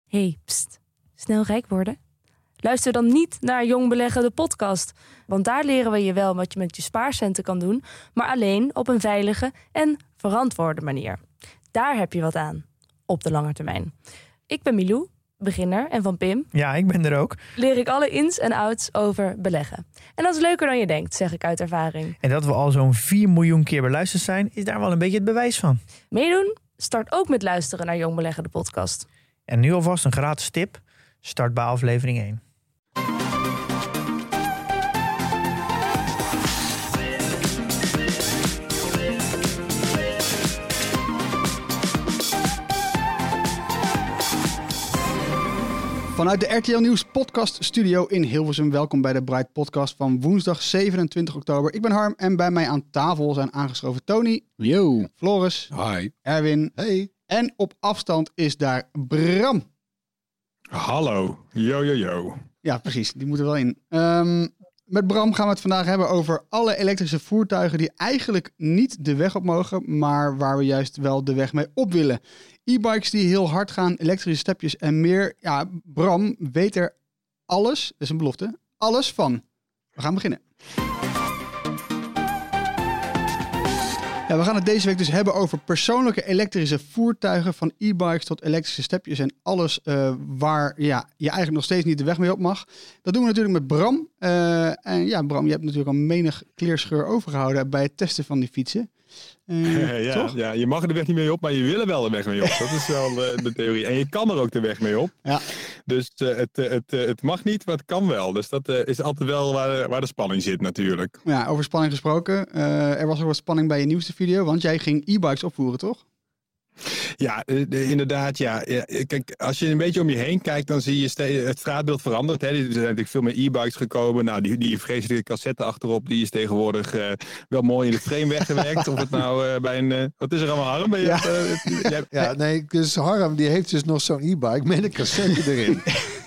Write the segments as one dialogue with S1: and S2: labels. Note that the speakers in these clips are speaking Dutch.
S1: Hey, pst. Snel rijk worden? Luister dan niet naar Jong Beleggen, de podcast. Want daar leren we je wel wat je met je spaarcenten kan doen, maar alleen op een veilige en verantwoorde manier. Daar heb je wat aan, op de lange termijn. Ik ben Milou, beginner, en van Pim...
S2: Ja, ik ben er ook.
S1: ...leer ik alle ins en outs over beleggen. En dat is leuker dan je denkt, zeg ik uit ervaring.
S2: En dat we al zo'n 4 miljoen keer beluisterd zijn, is daar wel een beetje het bewijs van.
S1: Meedoen? Start ook met luisteren naar Jong Beleggen, de podcast.
S2: En nu alvast een gratis tip. Start bij aflevering 1.
S3: Vanuit de RTL Nieuws podcast studio in Hilversum. Welkom bij de Bright podcast van woensdag 27 oktober. Ik ben Harm en bij mij aan tafel zijn aangeschoven Tony.
S4: Yo.
S3: Floris.
S4: Hi.
S3: Erwin.
S4: Hey.
S3: En op afstand is daar Bram.
S4: Hallo. Yo.
S3: Ja, precies. Die moeten wel in. Met Bram gaan we het vandaag hebben over alle elektrische voertuigen die eigenlijk niet de weg op mogen, maar waar we juist wel de weg mee op willen. E-bikes die heel hard gaan, elektrische stepjes en meer. Ja, Bram weet er alles, dat is een belofte, alles van. We gaan beginnen. Ja, we gaan het deze week dus hebben over persoonlijke elektrische voertuigen, van e-bikes tot elektrische stepjes en alles waar je eigenlijk nog steeds niet de weg mee op mag. Dat doen we natuurlijk met Bram. En ja, Bram, je hebt natuurlijk al menig kleerscheur overgehouden bij het testen van die fietsen. Toch?
S4: Ja, je mag er de weg niet mee op, maar je wil er wel de weg mee op. Dat is wel de theorie. En je kan er ook de weg mee op. Ja. Dus het mag niet, maar het kan wel. Dus dat is altijd wel waar de spanning zit natuurlijk.
S3: Ja, over spanning gesproken. Er was ook wat spanning bij je nieuwste video, want jij ging e-bikes opvoeren, toch?
S4: Ja, inderdaad. Ja. Kijk, als je een beetje om je heen kijkt, dan zie je het straatbeeld veranderd. Hè. Er zijn natuurlijk veel meer e-bikes gekomen. Nou, die vreselijke cassette achterop, die is tegenwoordig wel mooi in de frame weggewerkt. Of het nou bij een... Wat is er allemaal, Harm?
S5: Dus Harm die heeft dus nog zo'n e-bike met een cassette erin.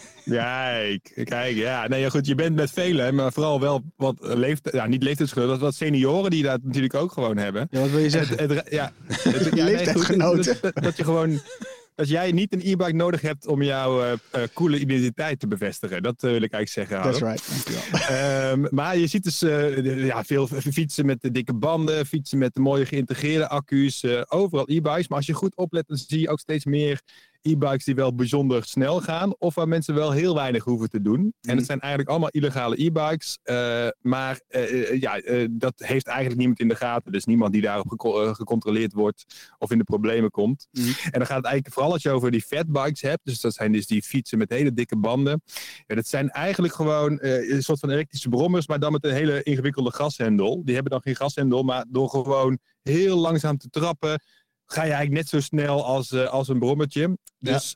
S4: Kijk, ja. Nee, goed, je bent met velen, maar vooral wel wat niet leeftijdsgenoten, wat senioren die dat natuurlijk ook gewoon hebben.
S3: Ja, wat wil je zeggen? Leeftijdsgenoten.
S4: Dat je gewoon... Dat jij niet een e-bike nodig hebt om jouw coole identiteit te bevestigen. Dat wil ik eigenlijk zeggen.
S3: That's right, dankjewel.
S4: Maar je ziet dus veel fietsen met de dikke banden, fietsen met de mooie geïntegreerde accu's, overal e-bikes. Maar als je goed oplet, dan zie je ook steeds meer e-bikes die wel bijzonder snel gaan, of waar mensen wel heel weinig hoeven te doen. En het zijn eigenlijk allemaal illegale e-bikes, maar dat heeft eigenlijk niemand in de gaten. Dus niemand die daarop gecontroleerd wordt of in de problemen komt. En dan gaat het eigenlijk vooral als je over die fatbikes hebt, dus dat zijn dus die fietsen met hele dikke banden. Ja, dat zijn eigenlijk gewoon een soort van elektrische brommers, maar dan met een hele ingewikkelde gashendel. Die hebben dan geen gashendel, maar door gewoon heel langzaam te trappen, ga je eigenlijk net zo snel als een brommetje. Dus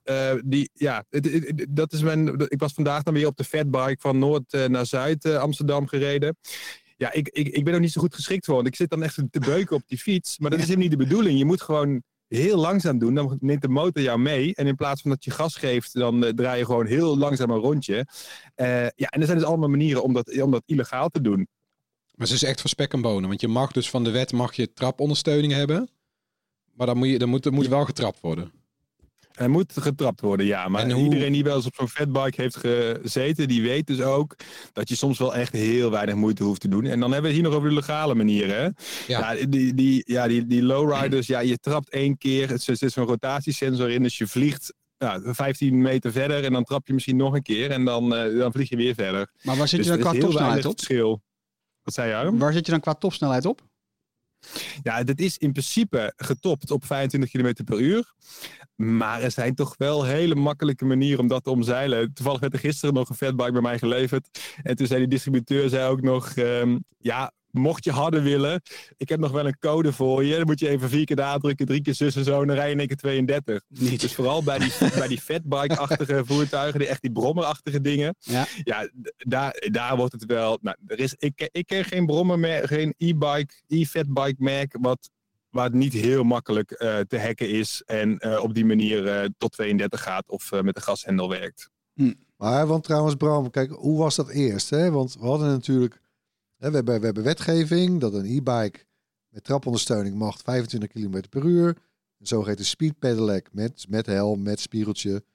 S4: dat is ik was vandaag dan weer op de fatbike van Noord naar Zuid Amsterdam gereden. Ja, ik ben er niet zo goed geschikt voor, want ik zit dan echt te beuken op die fiets. Maar dat is helemaal niet de bedoeling. Je moet gewoon heel langzaam doen, dan neemt de motor jou mee. En in plaats van dat je gas geeft, dan draai je gewoon heel langzaam een rondje. En er zijn dus allemaal manieren om dat illegaal te doen.
S6: Maar ze is echt voor spek en bonen. Want je mag dus van de wet trapondersteuning hebben. Maar dan moet wel getrapt worden.
S4: Er moet getrapt worden, ja. Maar iedereen die wel eens op zo'n fatbike heeft gezeten, die weet dus ook dat je soms wel echt heel weinig moeite hoeft te doen. En dan hebben we het hier nog over de legale manieren. Hè? Ja. Die lowriders, je trapt 1 keer. Er zit zo'n rotatiesensor in, dus je vliegt 15 meter verder en dan trap je misschien nog een keer en dan vlieg je weer verder.
S3: Maar waar zit je dan qua topsnelheid op?
S4: Verschil. Wat zei je, Harm?
S3: Waar zit je dan qua topsnelheid op?
S4: Ja, dat is in principe getopt op 25 km per uur. Maar er zijn toch wel hele makkelijke manieren om dat te omzeilen. Toevallig werd er gisteren nog een fatbike bij mij geleverd. En toen zei die distributeur ook nog... mocht je harder willen, ik heb nog wel een code voor je. Dan moet je even 4 keer nadrukken, 3 keer zus en zo. En dan rij je in 1 keer 32. Niet. Dus vooral bij die fatbike-achtige voertuigen, die brommerachtige dingen. Ja, daar wordt het wel... Nou, ik ken geen brommer, geen e-fatbike merk waar het niet heel makkelijk te hacken is. En op die manier tot 32 gaat of met de gashendel werkt.
S5: Maar, want trouwens Bram, kijk, hoe was dat eerst? Hè? Want we hadden natuurlijk... We hebben wetgeving dat een e-bike met trapondersteuning mag 25 km per uur. Een zogeheten speed pedelec met helm, met spiegeltje.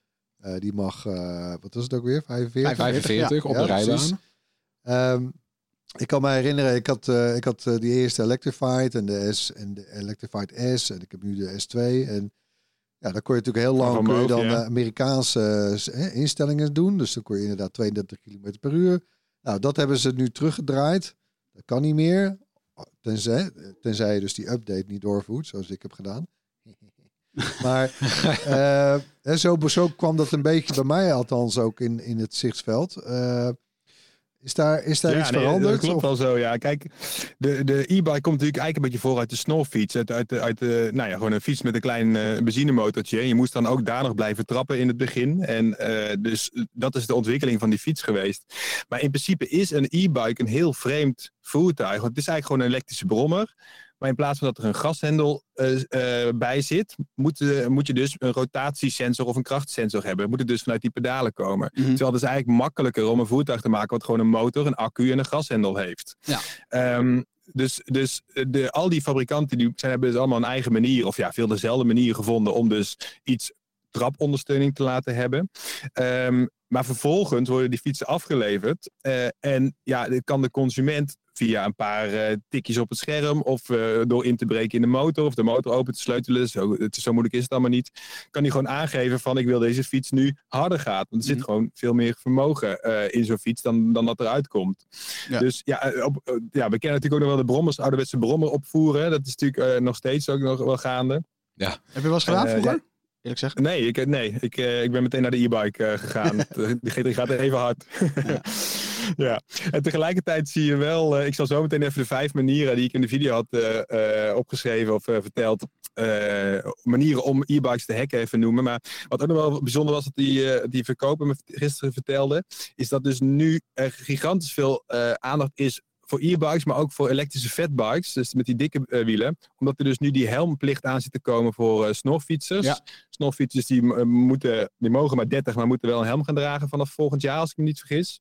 S5: Die mag, wat was het ook weer? 45?
S6: 45 op de
S5: precies.
S6: rijbaan.
S5: Ik kan me herinneren, ik had die eerste Electrified en de Electrified S. En ik heb nu de S2. En ja, dan kon je natuurlijk heel lang kun je dan Amerikaanse instellingen doen. Dus dan kon je inderdaad 32 km per uur. Nou, dat hebben ze nu teruggedraaid. Dat kan niet meer. Tenzij je dus die update niet doorvoert, zoals ik heb gedaan. Maar zo kwam dat een beetje bij mij althans ook in het zichtsveld. Is daar iets veranderd?
S4: Dat klopt wel zo, ja. Kijk, de e-bike komt natuurlijk eigenlijk een beetje voor uit de snorfiets. Gewoon een fiets met een klein benzinemotortje. Je moest dan ook daar nog blijven trappen in het begin. En dus dat is de ontwikkeling van die fiets geweest. Maar in principe is een e-bike een heel vreemd voertuig. Want het is eigenlijk gewoon een elektrische brommer. Maar in plaats van dat er een gashendel bij zit, moet je dus een rotatiesensor of een krachtsensor hebben. Het moet dus vanuit die pedalen komen.
S3: Mm-hmm.
S4: Terwijl het is eigenlijk makkelijker om een voertuig te maken wat gewoon een motor, een accu en een gashendel heeft.
S3: Ja.
S4: Al die fabrikanten hebben dus allemaal een eigen manier, of veel dezelfde manier gevonden om dus iets trapondersteuning te laten hebben. Maar vervolgens worden die fietsen afgeleverd. En kan de consument via een paar tikjes op het scherm of door in te breken in de motor of de motor open te sleutelen, zo moeilijk is het allemaal niet, kan hij gewoon aangeven van ik wil deze fiets nu harder gaat. Want er zit gewoon veel meer vermogen in zo'n fiets dan dat eruit komt. Ja. Dus we kennen natuurlijk ook nog wel de brommers, ouderwetse brommer opvoeren. Dat is natuurlijk nog steeds ook nog wel gaande.
S6: Ja.
S3: Heb je wel eens gedaan vroeger? Eerlijk gezegd?
S4: Nee, ik ben meteen naar de e-bike gegaan. Die gaat even hard. Ja, en tegelijkertijd zie je wel, ik zal zo meteen even de 5 manieren die ik in de video had opgeschreven of verteld, manieren om e-bikes te hacken even noemen. Maar wat ook nog wel bijzonder was, dat die verkoper me gisteren vertelde, is dat dus nu er gigantisch veel aandacht is voor e-bikes, maar ook voor elektrische fatbikes, dus met die dikke wielen. Omdat er dus nu die helmplicht aan zit te komen voor snorfietsers. Ja. Snorfietsers die mogen maar 30, maar moeten wel een helm gaan dragen vanaf volgend jaar, als ik me niet vergis.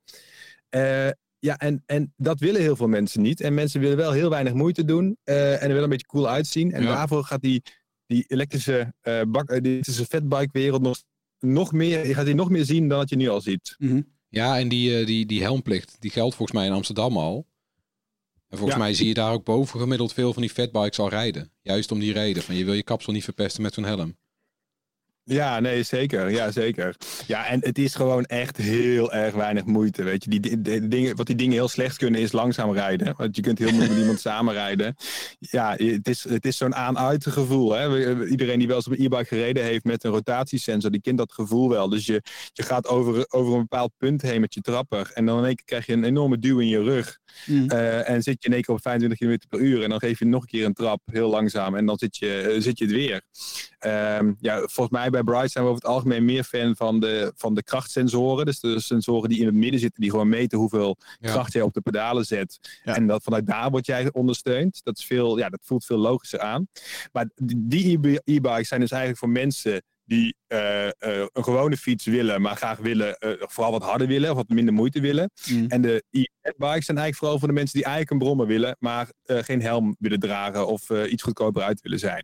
S4: En dat willen heel veel mensen niet. En mensen willen wel heel weinig moeite doen. En er willen een beetje cool uitzien. En daarvoor gaat die elektrische fatbike wereld nog meer. Je gaat die nog meer zien dan dat je nu al ziet.
S3: Mm-hmm.
S6: Ja, en die helmplicht, die geldt volgens mij in Amsterdam al. En volgens mij zie je daar ook bovengemiddeld veel van die fatbikes al rijden. Juist om die reden. Van je wil je kapsel niet verpesten met zo'n helm.
S4: Ja, nee, zeker. Ja, zeker. Ja, en het is gewoon echt heel erg weinig moeite, weet je. Wat die dingen heel slecht kunnen is langzaam rijden. Want je kunt heel moeilijk met iemand samen rijden. Ja, het is zo'n aan-uit gevoel. Hè? Iedereen die wel eens op een e-bike gereden heeft met een rotatiesensor, die kent dat gevoel wel. Dus je gaat over een bepaald punt heen met je trapper. En dan in één keer krijg je een enorme duw in je rug. En zit je in één keer op 25 km per uur. En dan geef je nog een keer een trap, heel langzaam. En dan zit je het weer. Volgens mij bij Bright zijn we over het algemeen meer fan van de krachtsensoren. Dus de sensoren die in het midden zitten, die gewoon meten hoeveel kracht jij op de pedalen zet. Ja. En vanuit daar word jij ondersteund. Dat voelt veel logischer aan. Maar die e-bikes zijn dus eigenlijk voor mensen die een gewone fiets willen, maar graag vooral wat harder willen of wat minder moeite willen. En de e-bikes zijn eigenlijk vooral voor de mensen die eigenlijk een brommer willen, maar geen helm willen dragen of iets goedkoper uit willen zijn.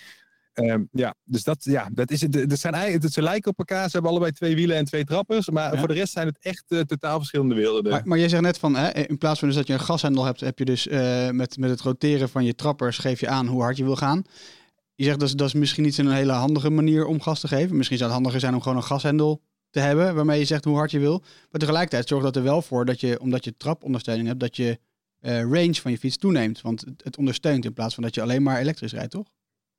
S4: Ja. Dus dat is het. Ze lijken op elkaar. Ze hebben allebei 2 wielen en 2 trappers. Maar voor de rest zijn het echt totaal verschillende werelden.
S3: Maar jij zegt net van, in plaats van dus dat je een gashendel hebt, heb je dus met het roteren van je trappers geef je aan hoe hard je wil gaan. Je zegt dat is misschien niet een hele handige manier om gas te geven. Misschien zou het handiger zijn om gewoon een gashendel te hebben, waarmee je zegt hoe hard je wil. Maar tegelijkertijd zorgt dat er wel voor dat je, omdat je trapondersteuning hebt, dat je range van je fiets toeneemt. Want het ondersteunt in plaats van dat je alleen maar elektrisch rijdt, toch?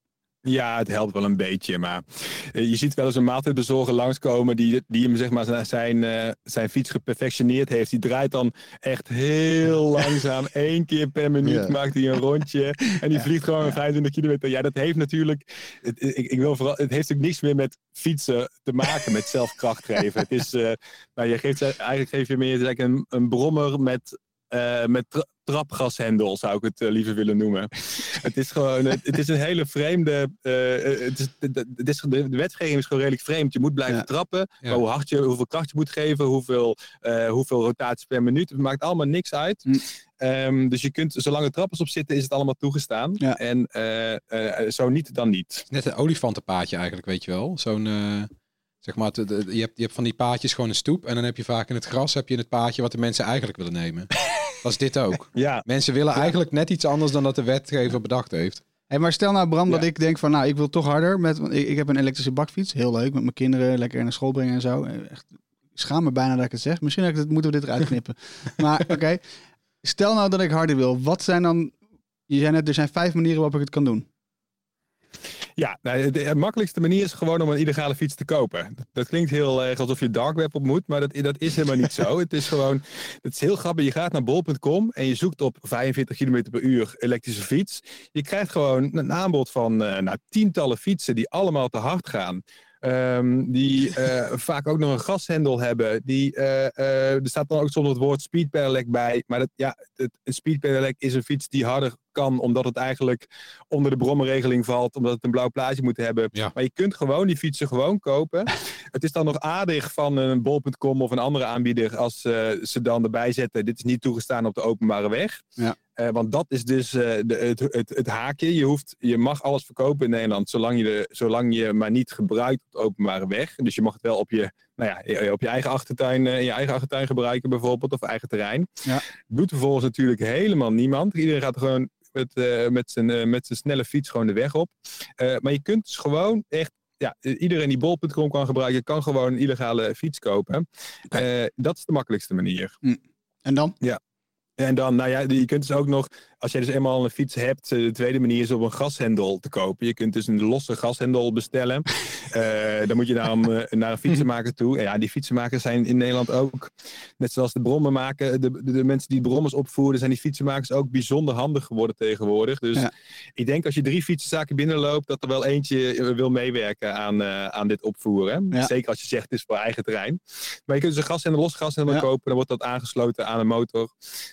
S4: Ja, het helpt wel een beetje, maar je ziet wel eens een maaltijdbezorger langskomen die hem zeg maar zijn fiets geperfectioneerd heeft. Die draait dan echt heel langzaam, 1 keer per minuut maakt hij een rondje en die vliegt gewoon 25 kilometer. Ja, dat heeft natuurlijk, het heeft natuurlijk niks meer met fietsen te maken, met zelfkracht geven. Het is, eigenlijk geef je meer een brommer met trapgashendel, zou ik het liever willen noemen. Het is gewoon, het is een hele vreemde, de wetgeving is gewoon redelijk vreemd. Je moet blijven trappen, maar hoeveel kracht je moet geven, hoeveel rotaties per minuut, het maakt allemaal niks uit. Dus je kunt, zolang er trappers op zitten, is het allemaal toegestaan. Ja. En zo niet, dan niet.
S6: Net een olifantenpaadje eigenlijk, weet je wel. Zo'n Zeg maar, je hebt van die paadjes gewoon een stoep. En dan heb je vaak in het gras het paadje wat de mensen eigenlijk willen nemen. Dat is dit ook.
S4: Ja.
S6: Mensen willen eigenlijk net iets anders dan dat de wetgever bedacht heeft.
S3: Hey, maar stel nou, Bram, dat ik denk van, ik wil toch harder. Want ik heb een elektrische bakfiets. Heel leuk, met mijn kinderen lekker naar school brengen en zo. Echt, ik schaam me bijna dat ik het zeg. Misschien moeten we dit eruit knippen. Maar oké. Stel nou dat ik harder wil. Wat zijn dan... Je zei net, er zijn 5 manieren waarop ik het kan doen.
S4: Ja, de makkelijkste manier is gewoon om een illegale fiets te kopen. Dat klinkt heel erg alsof je dark web op moet, maar dat is helemaal niet zo. Het is heel grappig. Je gaat naar bol.com en je zoekt op 45 km per uur elektrische fiets. Je krijgt gewoon een aanbod van tientallen fietsen die allemaal te hard gaan. Die vaak ook nog een gashendel hebben. Er staat dan ook soms het woord speed pedelec bij. Maar een speed pedelec is een fiets die harder kan, omdat het eigenlijk onder de brommenregeling valt, omdat het een blauw plaatje moet hebben. Ja. Maar je kunt gewoon die fietsen gewoon kopen. Het is dan nog aardig van een bol.com of een andere aanbieder als ze dan erbij zetten, dit is niet toegestaan op de openbare weg. Ja. Want dat is dus het haakje. Je mag alles verkopen in Nederland, zolang je maar niet gebruikt op de openbare weg. Dus je mag het wel op je eigen achtertuin gebruiken bijvoorbeeld, of eigen terrein. Ja. Doet vervolgens natuurlijk helemaal niemand. Iedereen gaat gewoon met zijn snelle fiets gewoon de weg op. Maar je kunt dus gewoon echt, iedereen die bol.com kan gebruiken, kan gewoon een illegale fiets kopen. Dat is de makkelijkste manier.
S3: En dan?
S4: Ja. En dan, je kunt dus ook nog, als je dus eenmaal een fiets hebt, de tweede manier is om een gashendel te kopen. Je kunt dus een losse gashendel bestellen. Dan moet je naar een fietsenmaker toe. En ja, die fietsenmakers zijn in Nederland ook, net zoals de brommen maken, de mensen die brommers opvoeren, zijn die fietsenmakers ook bijzonder handig geworden tegenwoordig. Dus ik denk als je 3 fietsenzaken binnenloopt, dat er wel eentje wil meewerken aan dit opvoeren. Ja. Zeker als je zegt het is voor eigen terrein. Maar je kunt dus een losse gashendel kopen, dan wordt dat aangesloten aan een motor.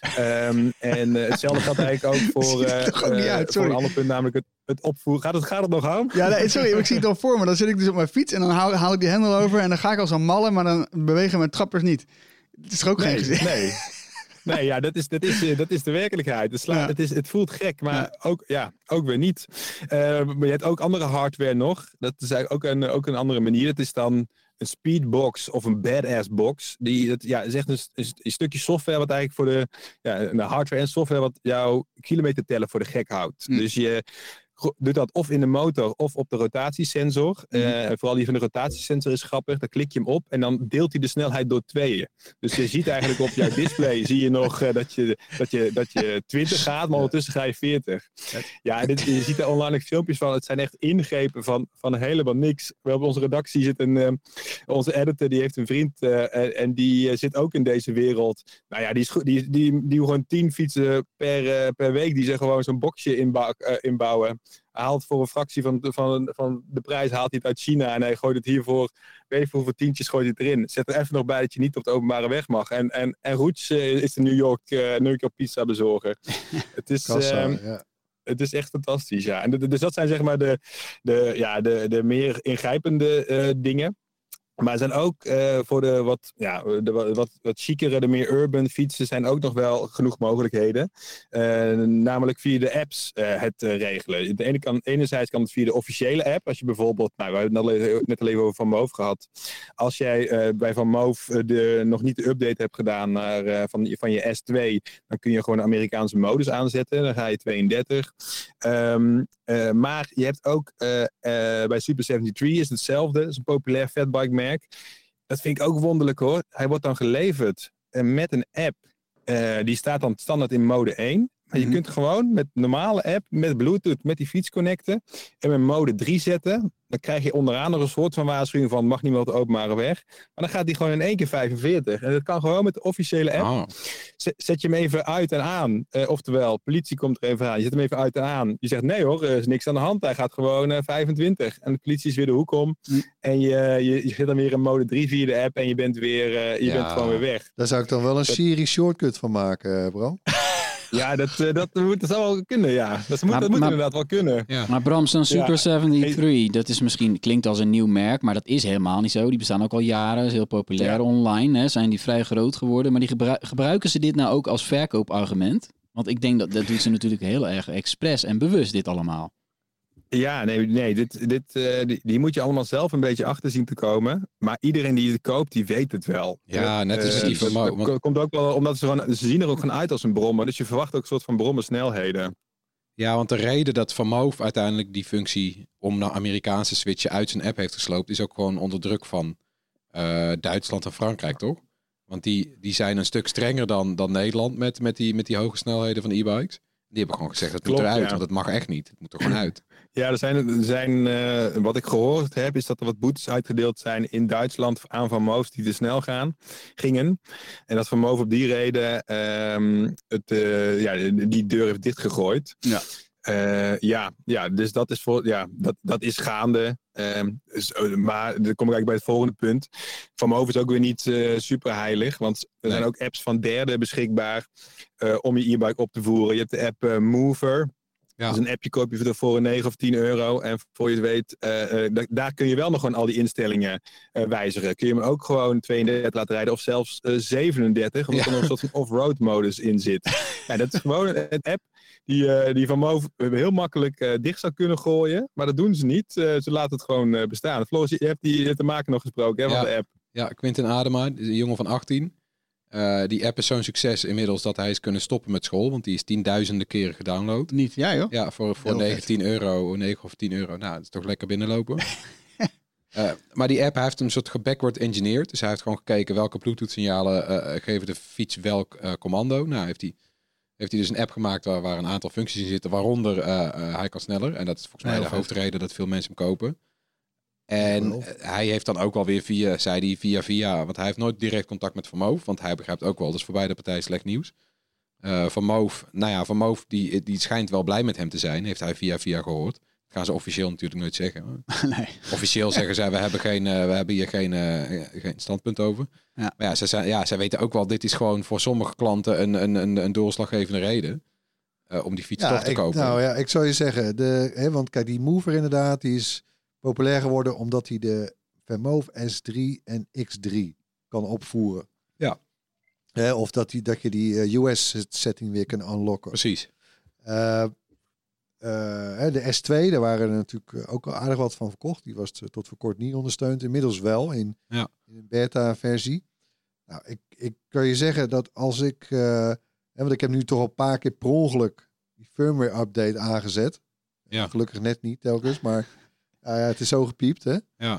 S4: En hetzelfde gaat eigenlijk ook voor een ander punt, namelijk het opvoeren. Gaat het nog aan?
S3: Ja, sorry, ik zie het al voor me. Dan zit ik dus op mijn fiets en dan haal ik die hendel over en dan ga ik als een malle, maar dan bewegen mijn trappers niet. Het is toch ook geen gezicht?
S4: Nee, ja, dat is de werkelijkheid. Het voelt gek, maar ook weer niet. Maar je hebt ook andere hardware nog. Dat is eigenlijk ook een andere manier. Dat is dan een speedbox of een badass box. Dat is echt een stukje software wat eigenlijk voor de hardware en software wat jouw kilometer tellen voor de gek houdt. Dus je doet dat of in de motor of op de rotatiesensor. Vooral die van de rotatiesensor is grappig. Dan klik je hem op en dan deelt hij de snelheid door 2. Dus je ziet eigenlijk op jouw display zie je nog dat je 20 gaat, maar ondertussen ga je 40. Ja, je ziet er online filmpjes van. Het zijn echt ingrepen van helemaal niks. Op onze redactie zit onze editor, die heeft een vriend en die zit ook in deze wereld. Nou ja, die gewoon 10 fietsen per week, die ze gewoon zo'n boxje inbouwen. Hij haalt voor een fractie van de prijs haalt hij het uit China en hij gooit het hiervoor, weet ik hoeveel tientjes gooit hij het erin. Zet er even nog bij dat je niet op de openbare weg mag. En Roots is de New York pizza bezorger. Het is het is echt fantastisch, ja. En dus dat zijn zeg maar de meer ingrijpende dingen. Maar er zijn ook voor de wat chicere, de meer urban fietsen zijn ook nog wel genoeg mogelijkheden. Namelijk via de apps het regelen. Enerzijds kan het via de officiële app. Als je bijvoorbeeld, we hebben het net al even over Van Moof gehad. Als jij bij Van Moof nog niet de update hebt gedaan van je S2, dan kun je gewoon de Amerikaanse modus aanzetten. Dan ga je 32. Maar je hebt ook bij Super 73 is hetzelfde. Dat is een populair fatbike merk. Dat vind ik ook wonderlijk hoor. Hij wordt dan geleverd met een app. Die staat dan standaard in mode 1. Maar je kunt gewoon met normale app, met Bluetooth, met die fiets connecten. En met mode 3 zetten. Dan krijg je onderaan nog een soort van waarschuwing van mag niet meer op de openbare weg. Maar dan gaat die gewoon in 1 keer 45. En dat kan gewoon met de officiële app. Oh. Zet je hem even uit en aan. Oftewel, politie komt er even aan. Je zet hem even uit en aan. Je zegt nee hoor, er is niks aan de hand. Hij gaat gewoon 25. En de politie is weer de hoek om. En je zit dan weer in mode 3 via de app. En je bent bent gewoon weer weg.
S5: Daar zou ik dan wel een Siri shortcut van maken, bro.
S4: Ja, dat zou wel kunnen, ja. Dat moet inderdaad wel kunnen. Ja.
S7: Maar Bram, zo'n Super 73, dat is klinkt als een nieuw merk, maar dat is helemaal niet zo. Die bestaan ook al jaren, is heel populair online. Hè, zijn die vrij groot geworden. Maar gebruiken ze dit nou ook als verkoopargument? Want ik denk dat doet ze natuurlijk heel erg expres en bewust dit allemaal.
S4: Ja, die moet je allemaal zelf een beetje achter zien te komen. Maar iedereen die het koopt, die weet het wel.
S6: Ja, net als die Vermoof.
S4: Komt ook wel omdat ze zien er ook gewoon uit als een brommer. Dus je verwacht ook een soort van brommensnelheden.
S6: Ja, want de reden dat Vermoof uiteindelijk die functie om naar Amerikaanse switchen uit zijn app heeft gesloopt, is ook gewoon onder druk van Duitsland en Frankrijk, toch? Want die zijn een stuk strenger dan Nederland met die hoge snelheden van e-bikes. Die hebben gewoon gezegd, het moet eruit, want het mag echt niet. Het moet er gewoon uit.
S4: Ja, er zijn wat ik gehoord heb, is dat er wat boetes uitgedeeld zijn in Duitsland aan Van Moof die te snel gingen. En dat Van Moof op die reden die deur heeft dichtgegooid. Ja. Dus dat is dat is gaande. Maar dan kom ik eigenlijk bij het volgende punt. Van Moof is ook weer niet super heilig, want er zijn ook apps van derden beschikbaar om je e-bike op te voeren. Je hebt de app Mover. Ja. Dat is een appje, koop je voor 9 of 10 euro. En voor je het weet, daar kun je wel nog gewoon al die instellingen wijzigen. Kun je hem ook gewoon 32 laten rijden of zelfs 37. Omdat er nog een soort van off-road modus in zit. Ja, dat is gewoon een app die Van Moof heel makkelijk dicht zou kunnen gooien. Maar dat doen ze niet. Ze laten het gewoon bestaan. Floris, je hebt de maker nog gesproken van de app. Ja,
S6: Quinten Adema, een jongen van 18. Die app is zo'n succes inmiddels dat hij is kunnen stoppen met school. Want die is tienduizenden keren gedownload.
S8: Niet, ja joh.
S6: Ja, voor 19 euro, 9 of 10 euro. Nou, dat is toch lekker binnenlopen. Maar die app, hij heeft hem een soort gebackward engineerd. Dus hij heeft gewoon gekeken welke Bluetooth signalen geven de fiets welk commando. Nou, heeft hij dus een app gemaakt waar een aantal functies in zitten. Waaronder hij kan sneller. En dat is volgens mij de hoofdreden dat veel mensen hem kopen. En hij heeft dan ook wel weer via, want hij heeft nooit direct contact met Van Moof, want hij begrijpt ook wel, dat is voor beide partijen slecht nieuws. Van Moof, die schijnt wel blij met hem te zijn, heeft hij via gehoord. Dat gaan ze officieel natuurlijk nooit zeggen.
S8: Nee.
S6: Officieel zeggen zij, we hebben hier geen standpunt over. Ja. Maar zij weten ook wel, dit is gewoon voor sommige klanten een doorslaggevende reden om die fiets toch te kopen.
S5: Ik zou je zeggen, want kijk, die Mover inderdaad, die is populair geworden omdat hij de Vermoof S3 en X3 kan opvoeren.
S6: Ja.
S5: Of dat je die US-setting weer kan unlocken.
S6: Precies.
S5: De S2, daar waren er natuurlijk ook al aardig wat van verkocht. Die was tot voor kort niet ondersteund. Inmiddels wel in een beta-versie. Nou, ik kan je zeggen dat als ik... want ik heb nu toch al een paar keer per ongeluk die firmware-update aangezet.
S6: Ja.
S5: Gelukkig net niet telkens, maar... het is zo gepiept, hè?
S6: Ja.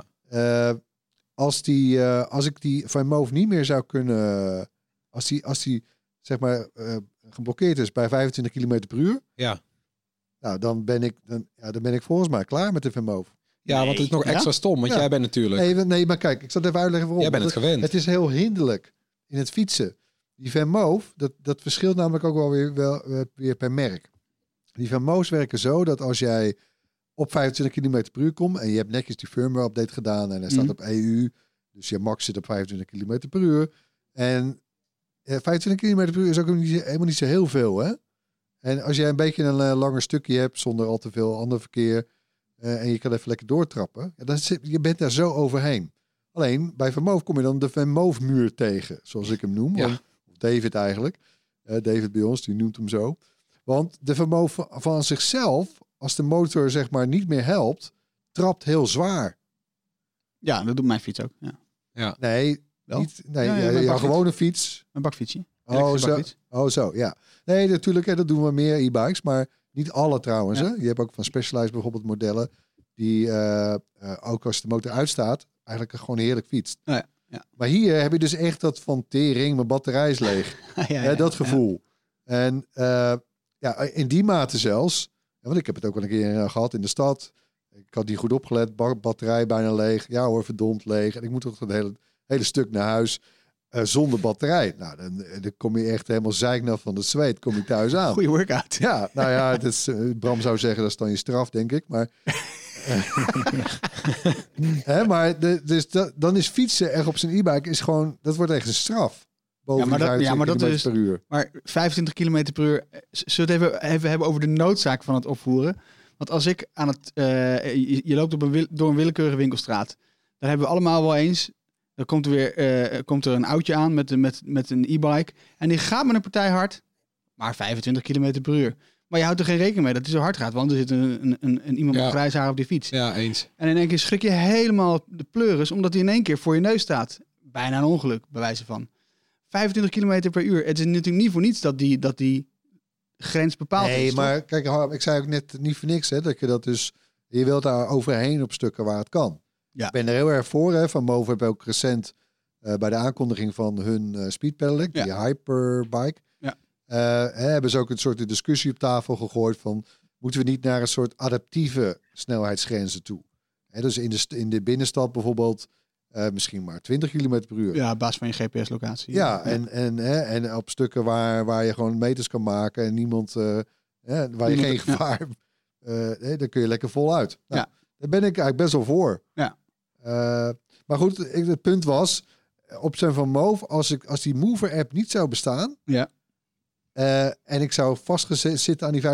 S5: Als ik die Van Moof niet meer zou kunnen... Als die zeg maar geblokkeerd is bij 25 km per uur...
S6: Ja.
S5: Nou, dan ben ik volgens mij klaar met de Van Moof.
S6: Ja, want het is nog extra stom, want jij bent natuurlijk...
S5: Nee, maar kijk, ik zal het even uitleggen waarom.
S6: Jij bent het gewend.
S5: Het is heel hinderlijk in het fietsen. Die Van Moof, dat verschilt namelijk ook wel weer per merk. Die Van Moofs werken zo dat als jij op 25 km per uur komt en je hebt netjes die firmware update gedaan en hij staat op EU, dus je max zit op 25 km per uur. En 25 km per uur is ook helemaal niet zo heel veel, hè? En als jij een beetje een langer stukje hebt zonder al te veel ander verkeer en je kan even lekker doortrappen, je bent daar zo overheen. Alleen bij Van Moof kom je dan de Van Moof muur tegen, zoals ik hem noem. Ja. Of David eigenlijk. David bij ons, die noemt hem zo. Want de Van Moof van zichzelf, als de motor zeg maar niet meer helpt, trapt heel zwaar.
S8: Ja, dat doet mijn fiets ook. Ja.
S5: Nee, niet. Nee, jouw gewone fiets.
S8: Een bakfietsje.
S5: Zo, ja. Nee, natuurlijk, dat doen we meer e-bikes, maar niet alle trouwens. Ja. Hè? Je hebt ook van Specialized bijvoorbeeld modellen die ook als de motor uitstaat, eigenlijk gewoon heerlijk fietst.
S8: Ja.
S5: Maar hier heb je dus echt dat van tering, mijn batterij is leeg. Dat gevoel. Ja. En in die mate zelfs, want ik heb het ook wel een keer gehad in de stad. Ik had niet goed opgelet, batterij bijna leeg. Ja hoor, verdomd leeg. En ik moet toch het hele stuk naar huis zonder batterij. Nou, dan kom je echt helemaal zeiknat van het zweet. Kom je thuis aan.
S8: Goeie workout.
S5: Ja, nou ja, het is, Bram zou zeggen dat is dan je straf, denk ik. Maar, dan is fietsen echt op zijn e-bike is gewoon, dat wordt echt een straf.
S8: Maar dat is per uur. Maar 25 km per uur. Zullen we het even hebben over de noodzaak van het opvoeren? Want als ik aan het... je loopt door een willekeurige winkelstraat. Dan hebben we allemaal wel eens... Dan komt er een oudje aan met een e-bike. En die gaat met een partij hard. Maar 25 km per uur.
S3: Maar je houdt er geen rekening mee dat hij zo hard gaat. Want er zit een iemand met grijs haar op die fiets.
S6: Ja, eens.
S3: En in één keer schrik je helemaal de pleuris, omdat hij in één keer voor je neus staat. Bijna een ongeluk, bij wijze van. 25 km per uur. Het is natuurlijk niet voor niets dat die grens bepaald is.
S5: Nee, maar kijk, ik zei ook net niet voor niks, hè, dat je dat dus... Je wilt daar overheen op stukken waar het kan. Ja. Ik ben er heel erg voor. Hè. Van Movo heb ik ook recent bij de aankondiging van hun Speed Pedelec, die Hyperbike, hebben ze ook een soort discussie op tafel gegooid van, moeten we niet naar een soort adaptieve snelheidsgrenzen toe? Hè, dus in de binnenstad bijvoorbeeld misschien maar 20 km per uur.
S3: Ja, op basis van je GPS-locatie.
S5: Ja, en op stukken waar je gewoon meters kan maken en niemand, waar je geen gevaar... dan kun je lekker voluit. Nou, daar ben ik eigenlijk best wel voor. Ja. Maar goed, het punt was, op zijn Van Moof, als die Mover-app niet zou bestaan...
S3: Ja.
S5: En ik zou vastgezitten aan die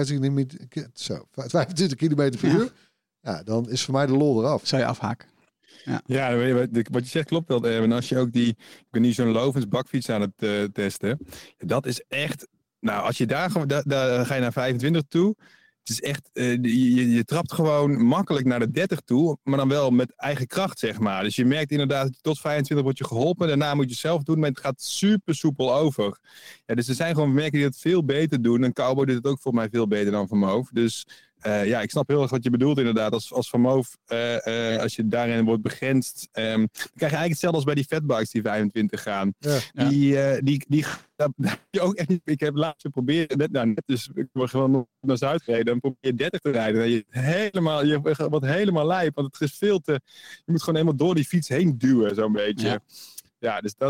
S5: 25 km per uur... Ja, dan is voor mij de lol eraf.
S3: Zou je afhaken?
S4: Ja, wat je zegt klopt wel. En als je ook ik ben nu zo'n Lovens bakfiets aan het testen. Dat is echt... Nou, als je daar ga je naar 25 toe... Het is echt, je trapt gewoon makkelijk naar de 30 toe, maar dan wel met eigen kracht, zeg maar. Dus je merkt inderdaad dat je tot 25 wordt je geholpen. Daarna moet je zelf doen, maar het gaat super soepel over. Ja, dus er zijn gewoon merken die het veel beter doen. En Cowboy doet het ook volgens mij veel beter dan Van Moof. Dus ik snap heel erg wat je bedoelt inderdaad. Als Van Moof, als je daarin wordt begrensd, dan krijg je eigenlijk hetzelfde als bij die fatbikes die 25 gaan. Ja. Die ook echt niet. Ik heb laatst geprobeerd, net dus ik word gewoon naar Zuid gereden, dan probeer je 30 te rijden. Je wordt helemaal lijp, want het is veel te... Je moet gewoon helemaal door die fiets heen duwen, zo'n beetje. Ja. Ja, dus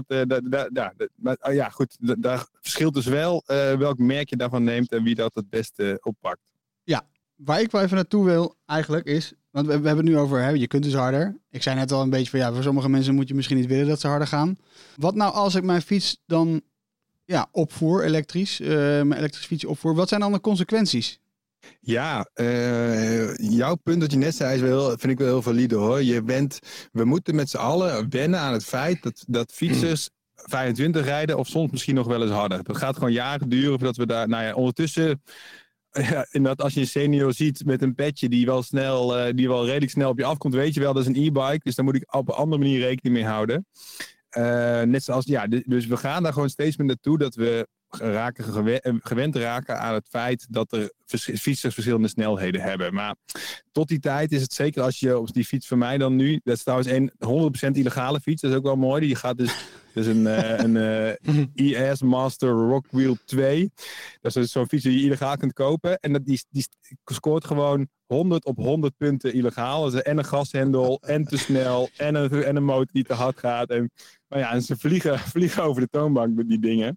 S4: daar verschilt dus wel welk merk je daarvan neemt en wie dat het beste oppakt.
S3: Ja, waar ik wel even naartoe wil eigenlijk is, want we hebben het nu over, je kunt dus harder. Ik zei net al een beetje van, voor sommige mensen moet je misschien niet willen dat ze harder gaan. Wat nou als ik mijn fiets dan opvoer, elektrisch, mijn elektrische fiets opvoer, wat zijn dan de consequenties?
S4: Ja, jouw punt dat je net zei vind ik wel heel valide hoor. We moeten met z'n allen wennen aan het feit dat fietsers 25 rijden of soms misschien nog wel eens harder. Dat gaat gewoon jaren duren voordat we daar, ondertussen... Ja, inderdaad, als je een senior ziet met een petje die wel redelijk snel op je afkomt, weet je wel, dat is een e-bike. Dus daar moet ik op een andere manier rekening mee houden. Net zoals, dus we gaan daar gewoon steeds meer naartoe dat we gewend raken aan het feit dat er fietsers verschillende snelheden hebben. Maar tot die tijd is het zeker als je op die fiets van mij dan nu, dat is trouwens 100% illegale fiets, dat is ook wel mooi. Die gaat dus een ES Master Rockwheel 2. Dat is zo'n fiets die je illegaal kunt kopen. En die scoort gewoon 100 op 100 punten illegaal. Dus en een gashendel, en te snel, en een motor die te hard gaat. En ze vliegen over de toonbank met die dingen.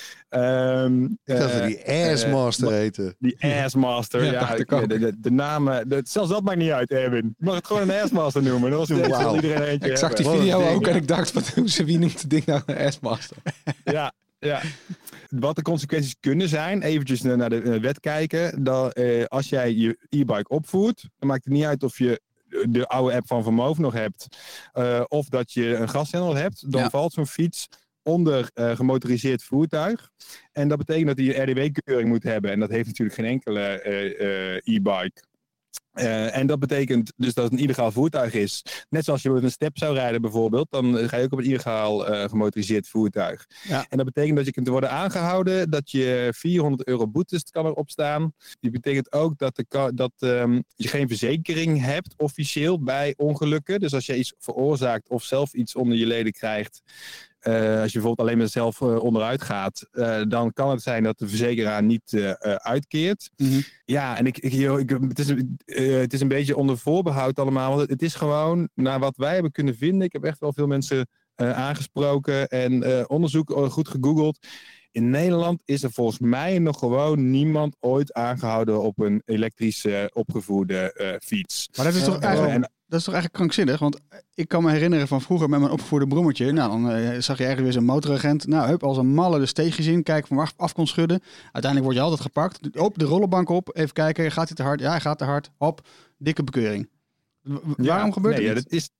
S5: Dat we die Assmaster heten.
S4: Die Assmaster, de namen. Zelfs dat maakt niet uit, Erwin. Je mag het gewoon een Assmaster noemen. Dat was iedereen eentje.
S6: Ik zag die video ook en ik dacht, wie noemt het ding nou een Assmaster?
S4: Ja. Wat de consequenties kunnen zijn, eventjes naar de wet kijken. Als jij je e-bike opvoert, dan maakt het niet uit of je de oude app van Moof nog hebt, of dat je een gashendel hebt. Dan valt zo'n fiets onder gemotoriseerd voertuig. En dat betekent dat hij een RDW-keuring moet hebben. En dat heeft natuurlijk geen enkele e-bike. En dat betekent dus dat het een illegaal voertuig is. Net zoals je met een step zou rijden bijvoorbeeld, dan ga je ook op een illegaal gemotoriseerd voertuig. Ja. En dat betekent dat je kunt worden aangehouden, dat je €400 boetes kan erop staan. Die betekent ook dat je geen verzekering hebt officieel bij ongelukken. Dus als je iets veroorzaakt of zelf iets onder je leden krijgt, als je bijvoorbeeld alleen maar zelf onderuit gaat, dan kan het zijn dat de verzekeraar niet uitkeert. Mm-hmm. Ja, en het is een beetje onder voorbehoud allemaal. Want het is gewoon, naar wat wij hebben kunnen vinden. Ik heb echt wel veel mensen aangesproken en onderzoek goed gegoogeld. In Nederland is er volgens mij nog gewoon niemand ooit aangehouden op een elektrische opgevoerde fiets.
S3: Maar dat is toch eigenlijk... Dat is toch eigenlijk krankzinnig? Want ik kan me herinneren van vroeger met mijn opgevoerde brommertje. Nou, dan zag je ergens weer zo'n motoragent. Nou, als een malle de steegjes in. Kijken van waar af kon schudden. Uiteindelijk word je altijd gepakt. Op de rollenbank op. Even kijken. Gaat hij te hard? Ja, hij gaat te hard. Hop, dikke bekeuring. Waarom gebeurt het niet?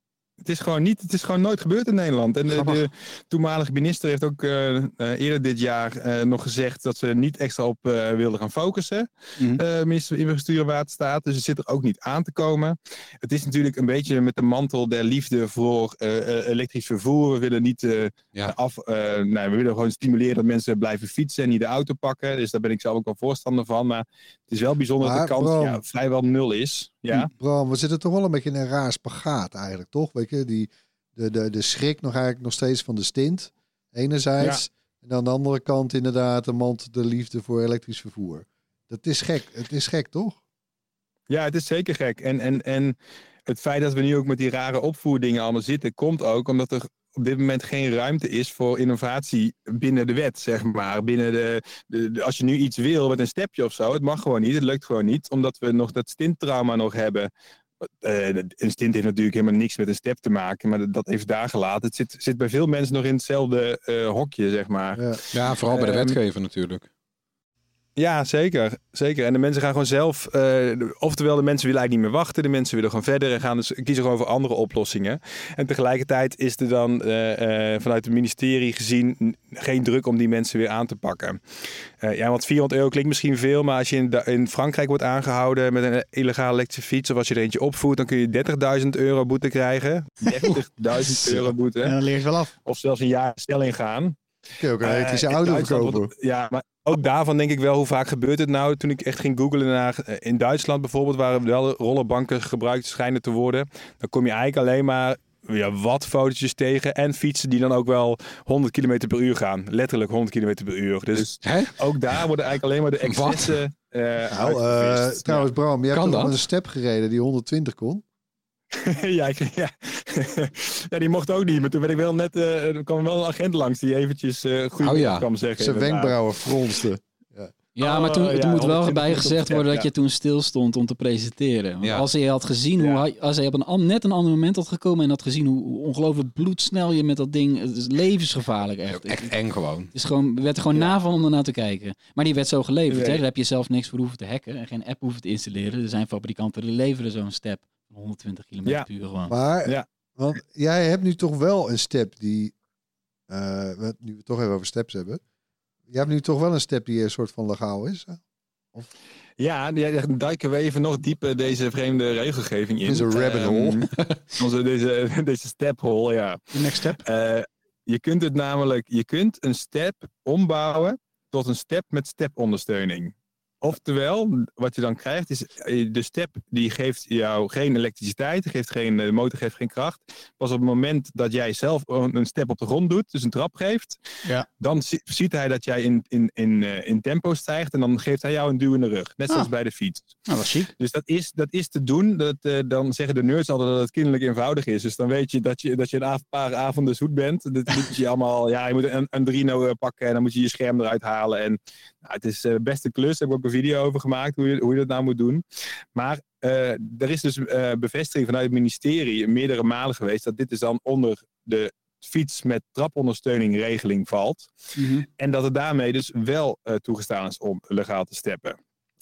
S4: Het is gewoon nooit gebeurd in Nederland. En de toenmalige minister heeft ook eerder dit jaar nog gezegd dat ze niet extra op wilden gaan focussen. Minister van Infrastructuur en Waterstaat. Dus het zit er ook niet aan te komen. Het is natuurlijk een beetje met de mantel der liefde voor elektrisch vervoer. We willen niet we willen gewoon stimuleren dat mensen blijven fietsen en niet de auto pakken. Dus daar ben ik zelf ook wel voorstander van. Maar het is wel bijzonder dat de kans vrijwel 0 is. Ja?
S5: Bram, we zitten toch wel een beetje in een raar spagaat eigenlijk, toch? Weet je, de schrik nog steeds van de stint, enerzijds. Ja. En aan de andere kant inderdaad de mantel der liefde voor elektrisch vervoer. Dat is gek. Het is gek, toch?
S4: Ja, het is zeker gek. En het feit dat we nu ook met die rare opvoerdingen allemaal zitten, komt ook omdat er op dit moment geen ruimte is voor innovatie binnen de wet, zeg maar. Binnen als je nu iets wil met een stepje of zo, het mag gewoon niet, het lukt gewoon niet, omdat we nog dat stinttrauma nog hebben. Een stint heeft natuurlijk helemaal niks met een step te maken, maar dat even daar gelaten. Het zit bij veel mensen nog in hetzelfde hokje, zeg maar.
S6: Ja, vooral bij de wetgever natuurlijk.
S4: Ja, zeker. En de mensen gaan gewoon zelf... oftewel, de mensen willen eigenlijk niet meer wachten. De mensen willen gewoon verder en gaan dus kiezen gewoon voor andere oplossingen. En tegelijkertijd is er dan vanuit het ministerie gezien geen druk om die mensen weer aan te pakken. Want €400 klinkt misschien veel, maar als je in Frankrijk wordt aangehouden met een illegale elektrische fiets, of als je er eentje opvoert, dan kun je €30.000 boete krijgen. €30.000 boete.
S8: En dan leer je wel af.
S4: Of zelfs een jaar stelling gaan.
S5: Kun je ook een elektrische auto verkopen.
S4: Ja, maar ook daarvan denk ik wel, hoe vaak gebeurt het nou? Toen ik echt ging googlen naar in Duitsland bijvoorbeeld, waar wel rollerbanken gebruikt schijnen te worden, dan kom je eigenlijk alleen maar wat fotootjes tegen en fietsen die dan ook wel 100 km per uur gaan. Letterlijk 100 km per uur. Dus ook daar worden eigenlijk alleen maar de excessen
S5: trouwens, Bram, je hebt toch een step gereden die 120 kon?
S4: Ja, die mocht ook niet. Maar toen werd ik wel net... er kwam wel een agent langs die eventjes goed kwam zeggen.
S5: Zijn wenkbrauwen fronste.
S7: Ja, maar toen moet wel bij gezegd worden dat je toen stil stond om te presenteren. Want als hij had gezien als hij op net een ander moment had gekomen en had gezien hoe ongelooflijk bloedsnel je met dat ding... Het is levensgevaarlijk echt.
S6: Echt eng gewoon.
S7: Het is gewoon, werd er gewoon na van om ernaar te kijken. Maar die werd zo geleverd. Hè? Daar heb je zelf niks voor hoeven te hacken en geen app hoeven te installeren. Er zijn fabrikanten die leveren zo'n step. 120 km per uur gewoon.
S5: Maar, want jij hebt nu toch wel een step die... nu we het toch even over steps hebben. Je hebt nu toch wel een step die een soort van legaal is? Of?
S4: Ja, die duiken we even nog dieper deze vreemde regelgeving in.
S5: Dit is een rabbit hole.
S4: Deze step hole, ja.
S8: De next step?
S4: Je kunt een step ombouwen tot een step met stepondersteuning. Oftewel, wat je dan krijgt is, de step die geeft jou geen elektriciteit, de motor geeft geen kracht. Pas op het moment dat jij zelf een step op de grond doet, dus een trap geeft, dan ziet hij dat jij in tempo stijgt en dan geeft hij jou een duw in de rug. Net zoals bij de fiets.
S8: Nou, dat is chic.
S4: Dus dat is te doen. Dan zeggen de nerds altijd dat het kinderlijk eenvoudig is. Dus dan weet je dat je een paar avonden zoet bent. Dat moet je allemaal, je moet een Arduino pakken en dan moet je je scherm eruit halen. En het is best een klus. Daar heb ik ook een video over gemaakt hoe je dat nou moet doen. Maar er is dus bevestiging vanuit het ministerie meerdere malen geweest dat dit dus dan onder de fiets met trapondersteuning regeling valt. Mm-hmm. En dat het daarmee dus wel toegestaan is om legaal te steppen.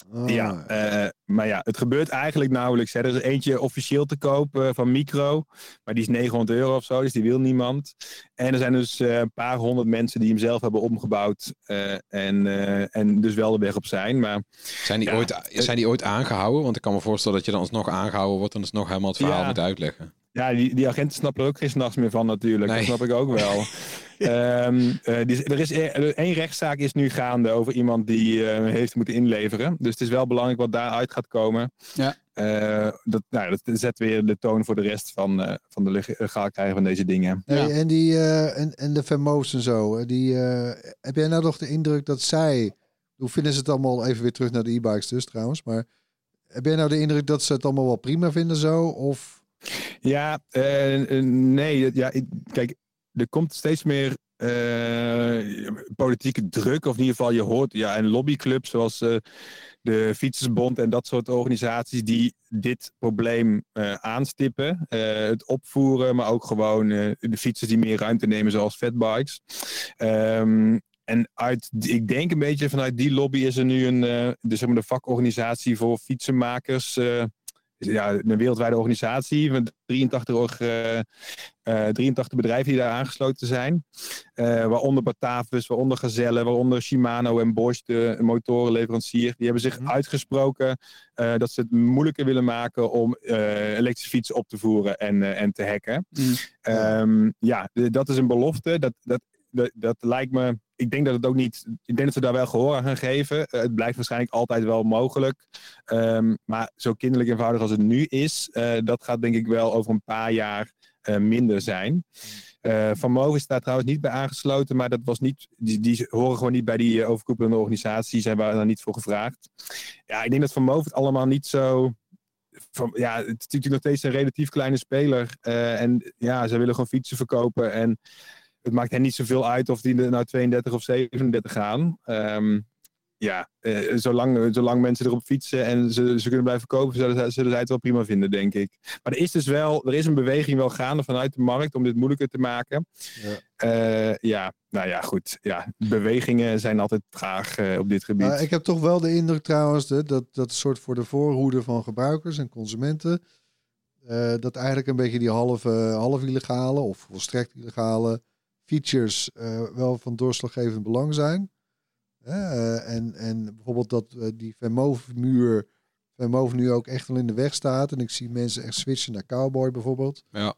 S4: Maar het gebeurt eigenlijk nauwelijks. Hè. Er is eentje officieel te koop van Micro, maar die is €900 of zo, dus die wil niemand. En er zijn dus een paar honderd mensen die hem zelf hebben omgebouwd en dus wel de weg op zijn. Maar,
S6: zijn die ooit aangehouden? Want ik kan me voorstellen dat je dan alsnog aangehouden wordt en dus nog helemaal het verhaal moet uitleggen.
S4: Ja, die agenten snappen er ook geen 's nachts meer van natuurlijk. Nee. Dat snap ik ook wel. Er is één rechtszaak is nu gaande over iemand die heeft moeten inleveren. Dus het is wel belangrijk wat daaruit gaat komen. Ja. Dat zet weer de toon voor de rest van de legaal krijgen van deze dingen.
S5: Hey, en de Vermoos en zo. Heb jij nou nog de indruk dat zij... Hoe vinden ze het allemaal? Even weer terug naar de e-bikes dus trouwens. Maar heb jij nou de indruk dat ze het allemaal wel prima vinden zo? Of...
S4: Ja, nee. Kijk, er komt steeds meer politieke druk. Of in ieder geval, je hoort en lobbyclubs zoals de Fietsersbond en dat soort organisaties die dit probleem aanstippen. Het opvoeren, maar ook gewoon de fietsers die meer ruimte nemen zoals fatbikes. En ik denk een beetje vanuit die lobby is er nu de vakorganisatie voor fietsenmakers... een wereldwijde organisatie van 83 bedrijven die daar aangesloten zijn. Waaronder Batavus, waaronder Gazelle, waaronder Shimano en Bosch, de motorenleverancier. Die hebben zich uitgesproken dat ze het moeilijker willen maken om elektrische fietsen op te voeren en te hacken. Dat is een belofte. Dat lijkt me... Ik denk dat het ook niet... Ik denk dat ze daar wel gehoor aan gaan geven. Het blijft waarschijnlijk altijd wel mogelijk. Maar zo kinderlijk eenvoudig als het nu is... dat gaat denk ik wel over een paar jaar minder zijn. Van Moof is daar trouwens niet bij aangesloten... maar dat was niet... Die horen gewoon niet bij die overkoepelende organisatie. Zij waren daar niet voor gevraagd. Ja, ik denk dat Van Moof het allemaal niet zo... het is natuurlijk nog steeds een relatief kleine speler. En ja, ze willen gewoon fietsen verkopen... En het maakt hen niet zoveel uit of die naar 32 of 37 gaan. Zolang mensen erop fietsen en ze kunnen blijven kopen, zullen zij het wel prima vinden, denk ik. Maar er is een beweging wel gaande vanuit de markt om dit moeilijker te maken. Goed. Ja, bewegingen zijn altijd traag op dit gebied.
S5: Ik heb toch wel de indruk trouwens dat een soort voor de voorhoede van gebruikers en consumenten, dat eigenlijk een beetje die half illegale of volstrekt illegale features wel van doorslaggevend belang zijn. En bijvoorbeeld dat die Vermove nu ook echt wel in de weg staat. En ik zie mensen echt switchen naar Cowboy bijvoorbeeld.
S6: Ja.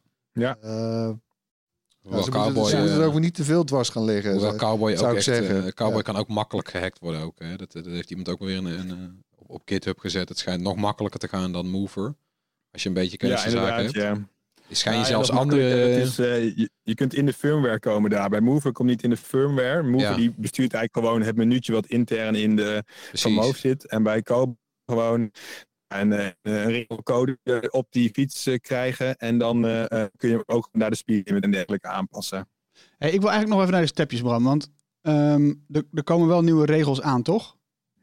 S5: Ze moeten er ook niet te veel dwars gaan liggen.
S6: Hoewel Cowboy
S5: zou
S6: ook
S5: ik zeggen.
S6: Cowboy kan ook makkelijk gehackt worden ook. Hè. Dat heeft iemand ook weer op GitHub gezet. Het schijnt nog makkelijker te gaan dan Mover. Als je een beetje kennis van zaken hebt.
S4: Ja.
S6: Schijn je zelfs andere...
S4: Je kunt in de firmware komen daar. Bij Mover komt niet in de firmware. Mover die bestuurt eigenlijk gewoon het minuutje wat intern in de Vermove zit. En bij Cowboy gewoon een regelcode op die fiets krijgen. En dan kun je ook naar de speedlimit en dergelijke aanpassen.
S8: Hey, ik wil eigenlijk nog even naar de stepjes, Bram. Want er komen wel nieuwe regels aan, toch?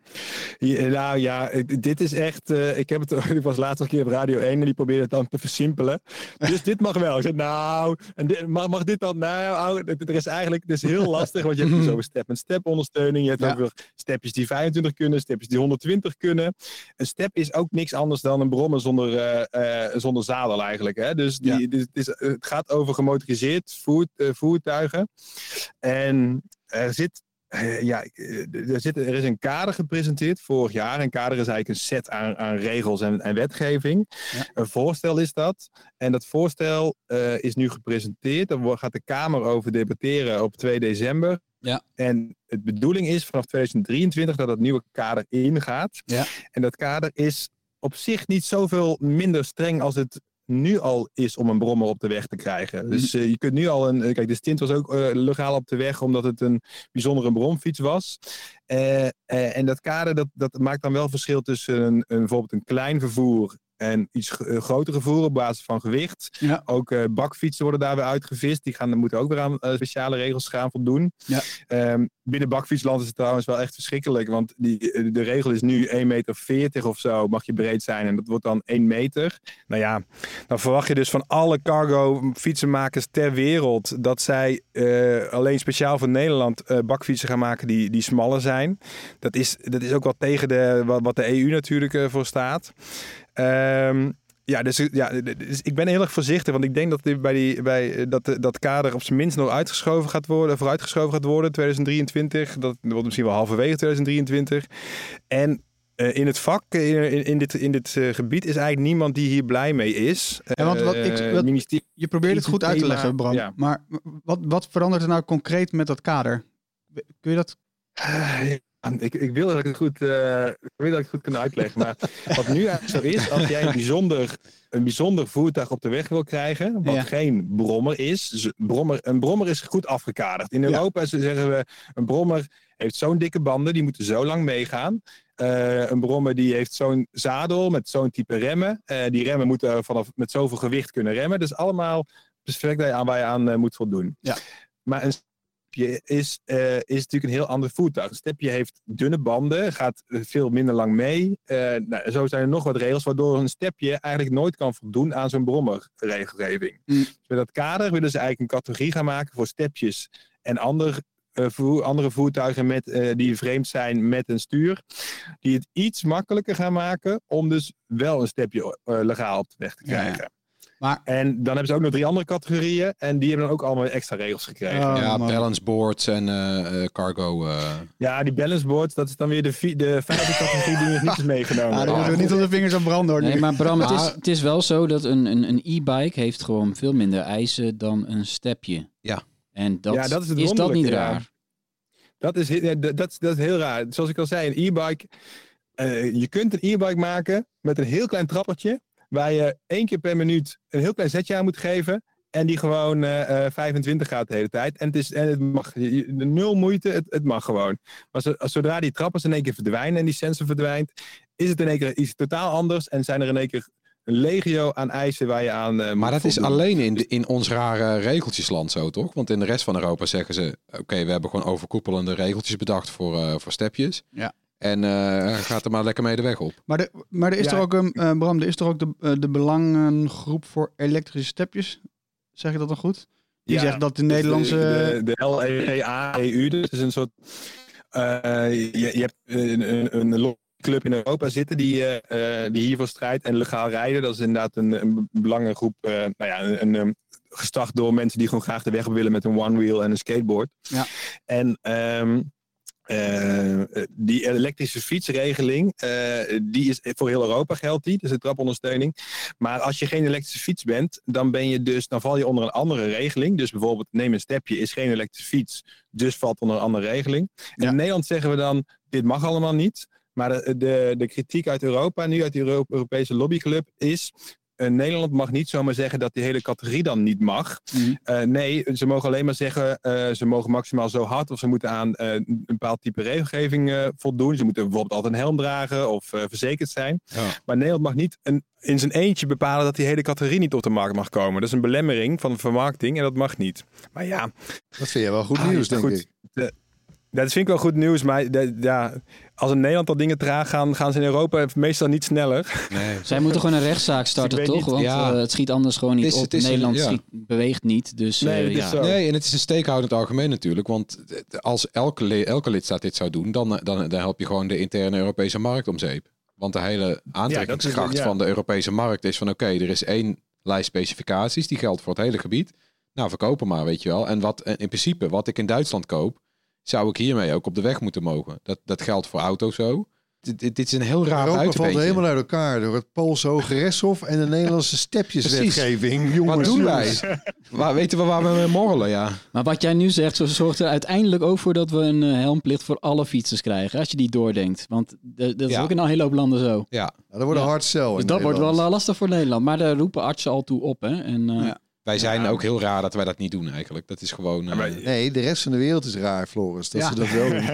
S4: Dit is echt... ik was laatst een keer op Radio 1 en die probeerde het dan te versimpelen. Dus dit mag wel. Ik zei, mag dit dan? Er is eigenlijk... Het is heel lastig, want je hebt dus over step-en-step ondersteuning. Je hebt over stepjes die 25 kunnen, stepjes die 120 kunnen. Een step is ook niks anders dan een brommer zonder zadel eigenlijk. Hè? Dus het gaat over gemotoriseerd voertuigen. En er is een kader gepresenteerd vorig jaar. Een kader is eigenlijk een set aan regels en wetgeving. Ja. Een voorstel is dat. En dat voorstel is nu gepresenteerd. Daar gaat de Kamer over debatteren op 2 december. Ja. En de bedoeling is vanaf 2023 dat het nieuwe kader ingaat. Ja. En dat kader is op zich niet zoveel minder streng als het nu al is om een brommer op de weg te krijgen. Dus je kunt nu al kijk, de stint was ook legaal op de weg, omdat het een bijzondere bromfiets was. En dat kader, dat maakt dan wel verschil tussen bijvoorbeeld een klein vervoer en iets groter vervoer op basis van gewicht. Ja. Ook bakfietsen worden daar weer uitgevist. Die moeten ook weer aan speciale regels gaan voldoen. Ja. Binnen bakfietsland is het trouwens wel echt verschrikkelijk. Want de regel is nu 1,40 meter of zo mag je breed zijn. En dat wordt dan 1 meter. Nou ja, dan verwacht je dus van alle cargo fietsenmakers ter wereld dat zij alleen speciaal voor Nederland bakfietsen gaan maken die smaller zijn. Dat is ook wel tegen wat de EU natuurlijk voor staat. Dus ik ben heel erg voorzichtig, want ik denk dat dat kader op zijn minst nog vooruitgeschoven gaat worden 2023. Dat wordt misschien wel halverwege 2023. En in het vak, in dit gebied, is eigenlijk niemand die hier blij mee is.
S8: Je probeert het goed uit te leggen, Bram. Ja. Maar wat verandert er nou concreet met dat kader? Kun je dat...
S4: Ik wil dat ik het goed kan uitleggen. Maar wat nu eigenlijk zo is, als jij een bijzonder voertuig op de weg wil krijgen, wat geen brommer is. Dus een brommer is goed afgekaderd. In Europa zeggen we, een brommer heeft zo'n dikke banden, die moeten zo lang meegaan. Een brommer die heeft zo'n zadel met zo'n type remmen. Die remmen moeten met zoveel gewicht kunnen remmen. Dus allemaal perfect waar je aan moet voldoen. Ja. Maar een stepje is natuurlijk een heel ander voertuig. Een stepje heeft dunne banden, gaat veel minder lang mee. Zo zijn er nog wat regels waardoor een stepje eigenlijk nooit kan voldoen aan zo'n brommerregelgeving. Dus met dat kader willen ze eigenlijk een categorie gaan maken voor stepjes en ander andere voertuigen die vreemd zijn met een stuur, die het iets makkelijker gaan maken om dus wel een stepje legaal op de weg te krijgen. Ja. Maar, en dan hebben ze ook nog 3 andere categorieën. En die hebben dan ook allemaal extra regels gekregen.
S6: Balance boards en cargo.
S4: Ja, die balance boards, dat is dan weer de 5e categorie die nog niet is meegenomen.
S8: Daar moeten we niet op de vingers aan branden hoor.
S7: Nee, maar Bram, het is wel zo dat een e-bike heeft gewoon veel minder eisen dan een stepje.
S6: Ja.
S7: En dat is dat niet raar?
S4: Dat is heel raar. Zoals ik al zei, een e-bike. Je kunt een e-bike maken met een heel klein trappertje. Waar je 1 keer per minuut een heel klein zetje aan moet geven. En die gewoon 25 gaat de hele tijd. En het mag. 0 moeite, het mag gewoon. Maar zodra die trappers in één keer verdwijnen en die sensor verdwijnt, is het in één keer iets totaal anders. En zijn er in één keer een legio aan eisen waar je aan moet
S6: Maar dat is alleen in ons rare regeltjesland zo, toch? Want in de rest van Europa zeggen ze, oké, we hebben gewoon overkoepelende regeltjes bedacht voor stepjes. Ja. En gaat er maar lekker mee de weg op.
S8: Maar er is er ook Bram, er is er ook de belangengroep voor elektrische stepjes. Zeg je dat dan goed? Die zegt dat de Nederlandse...
S4: De LEGA-EU, dus is een soort... je hebt een club in Europa zitten die hiervoor strijdt. En legaal rijden, dat is inderdaad een belangengroep. Gestart door mensen die gewoon graag de weg op willen met een one-wheel en een skateboard. Ja. En... die elektrische fietsregeling, die is voor heel Europa geldt die, dus de trapondersteuning. Maar als je geen elektrische fiets bent, dan val je onder een andere regeling. Dus bijvoorbeeld neem een stepje, is geen elektrische fiets, dus valt onder een andere regeling. En in Nederland zeggen we dan, dit mag allemaal niet. Maar de kritiek uit Europa, nu uit de Europese lobbyclub, is... Nederland mag niet zomaar zeggen dat die hele categorie dan niet mag. Nee, ze mogen alleen maar zeggen... ze mogen maximaal zo hard of ze moeten aan een bepaald type regelgeving voldoen. Ze moeten bijvoorbeeld altijd een helm dragen of verzekerd zijn. Ja. Maar Nederland mag niet in zijn eentje bepalen dat die hele categorie niet op de markt mag komen. Dat is een belemmering van de vermarkting en dat mag niet. Maar ja...
S5: Dat vind je wel goed nieuws, denk ik.
S4: Dat vind ik wel goed nieuws, maar als in Nederland al dingen traag gaan ze in Europa meestal niet sneller.
S7: Nee. Zij moeten gewoon een rechtszaak starten, toch? Want het schiet anders gewoon niet op. Nederland beweegt niet. Dus,
S6: nee, en het is een steekhoudend argument natuurlijk. Want als elke lidstaat dit zou doen, dan help je gewoon de interne Europese markt om zeep. Want de hele aantrekkingskracht van de Europese markt is van oké, er is 1 lijst specificaties, die geldt voor het hele gebied. Nou, verkopen maar, weet je wel. En in principe, wat ik in Duitsland koop, zou ik hiermee ook op de weg moeten mogen. Dat geldt voor auto's zo. Dit is een heel raar buitenbeentje.
S5: Europa valt helemaal uit elkaar door het Poolse Hoge Rechtshof en de Nederlandse stepjeswetgeving. Jongens,
S6: wat doen wij? Weten we waar we mee morrelen, ja.
S7: Maar wat jij nu zegt, zorgt er uiteindelijk ook voor dat we een helmplicht voor alle fietsers krijgen. Als je die doordenkt. Want dat is ook in een hele hoop landen zo.
S6: Ja.
S5: Dat wordt een hard sell.
S7: Dus dat wordt wel lastig voor Nederland. Maar daar roepen artsen al toe op, hè. En,
S6: wij zijn ook heel raar dat wij dat niet doen eigenlijk. Dat is gewoon...
S5: Nee, de rest van de wereld is raar, Floris. Dat ze dat wel doen.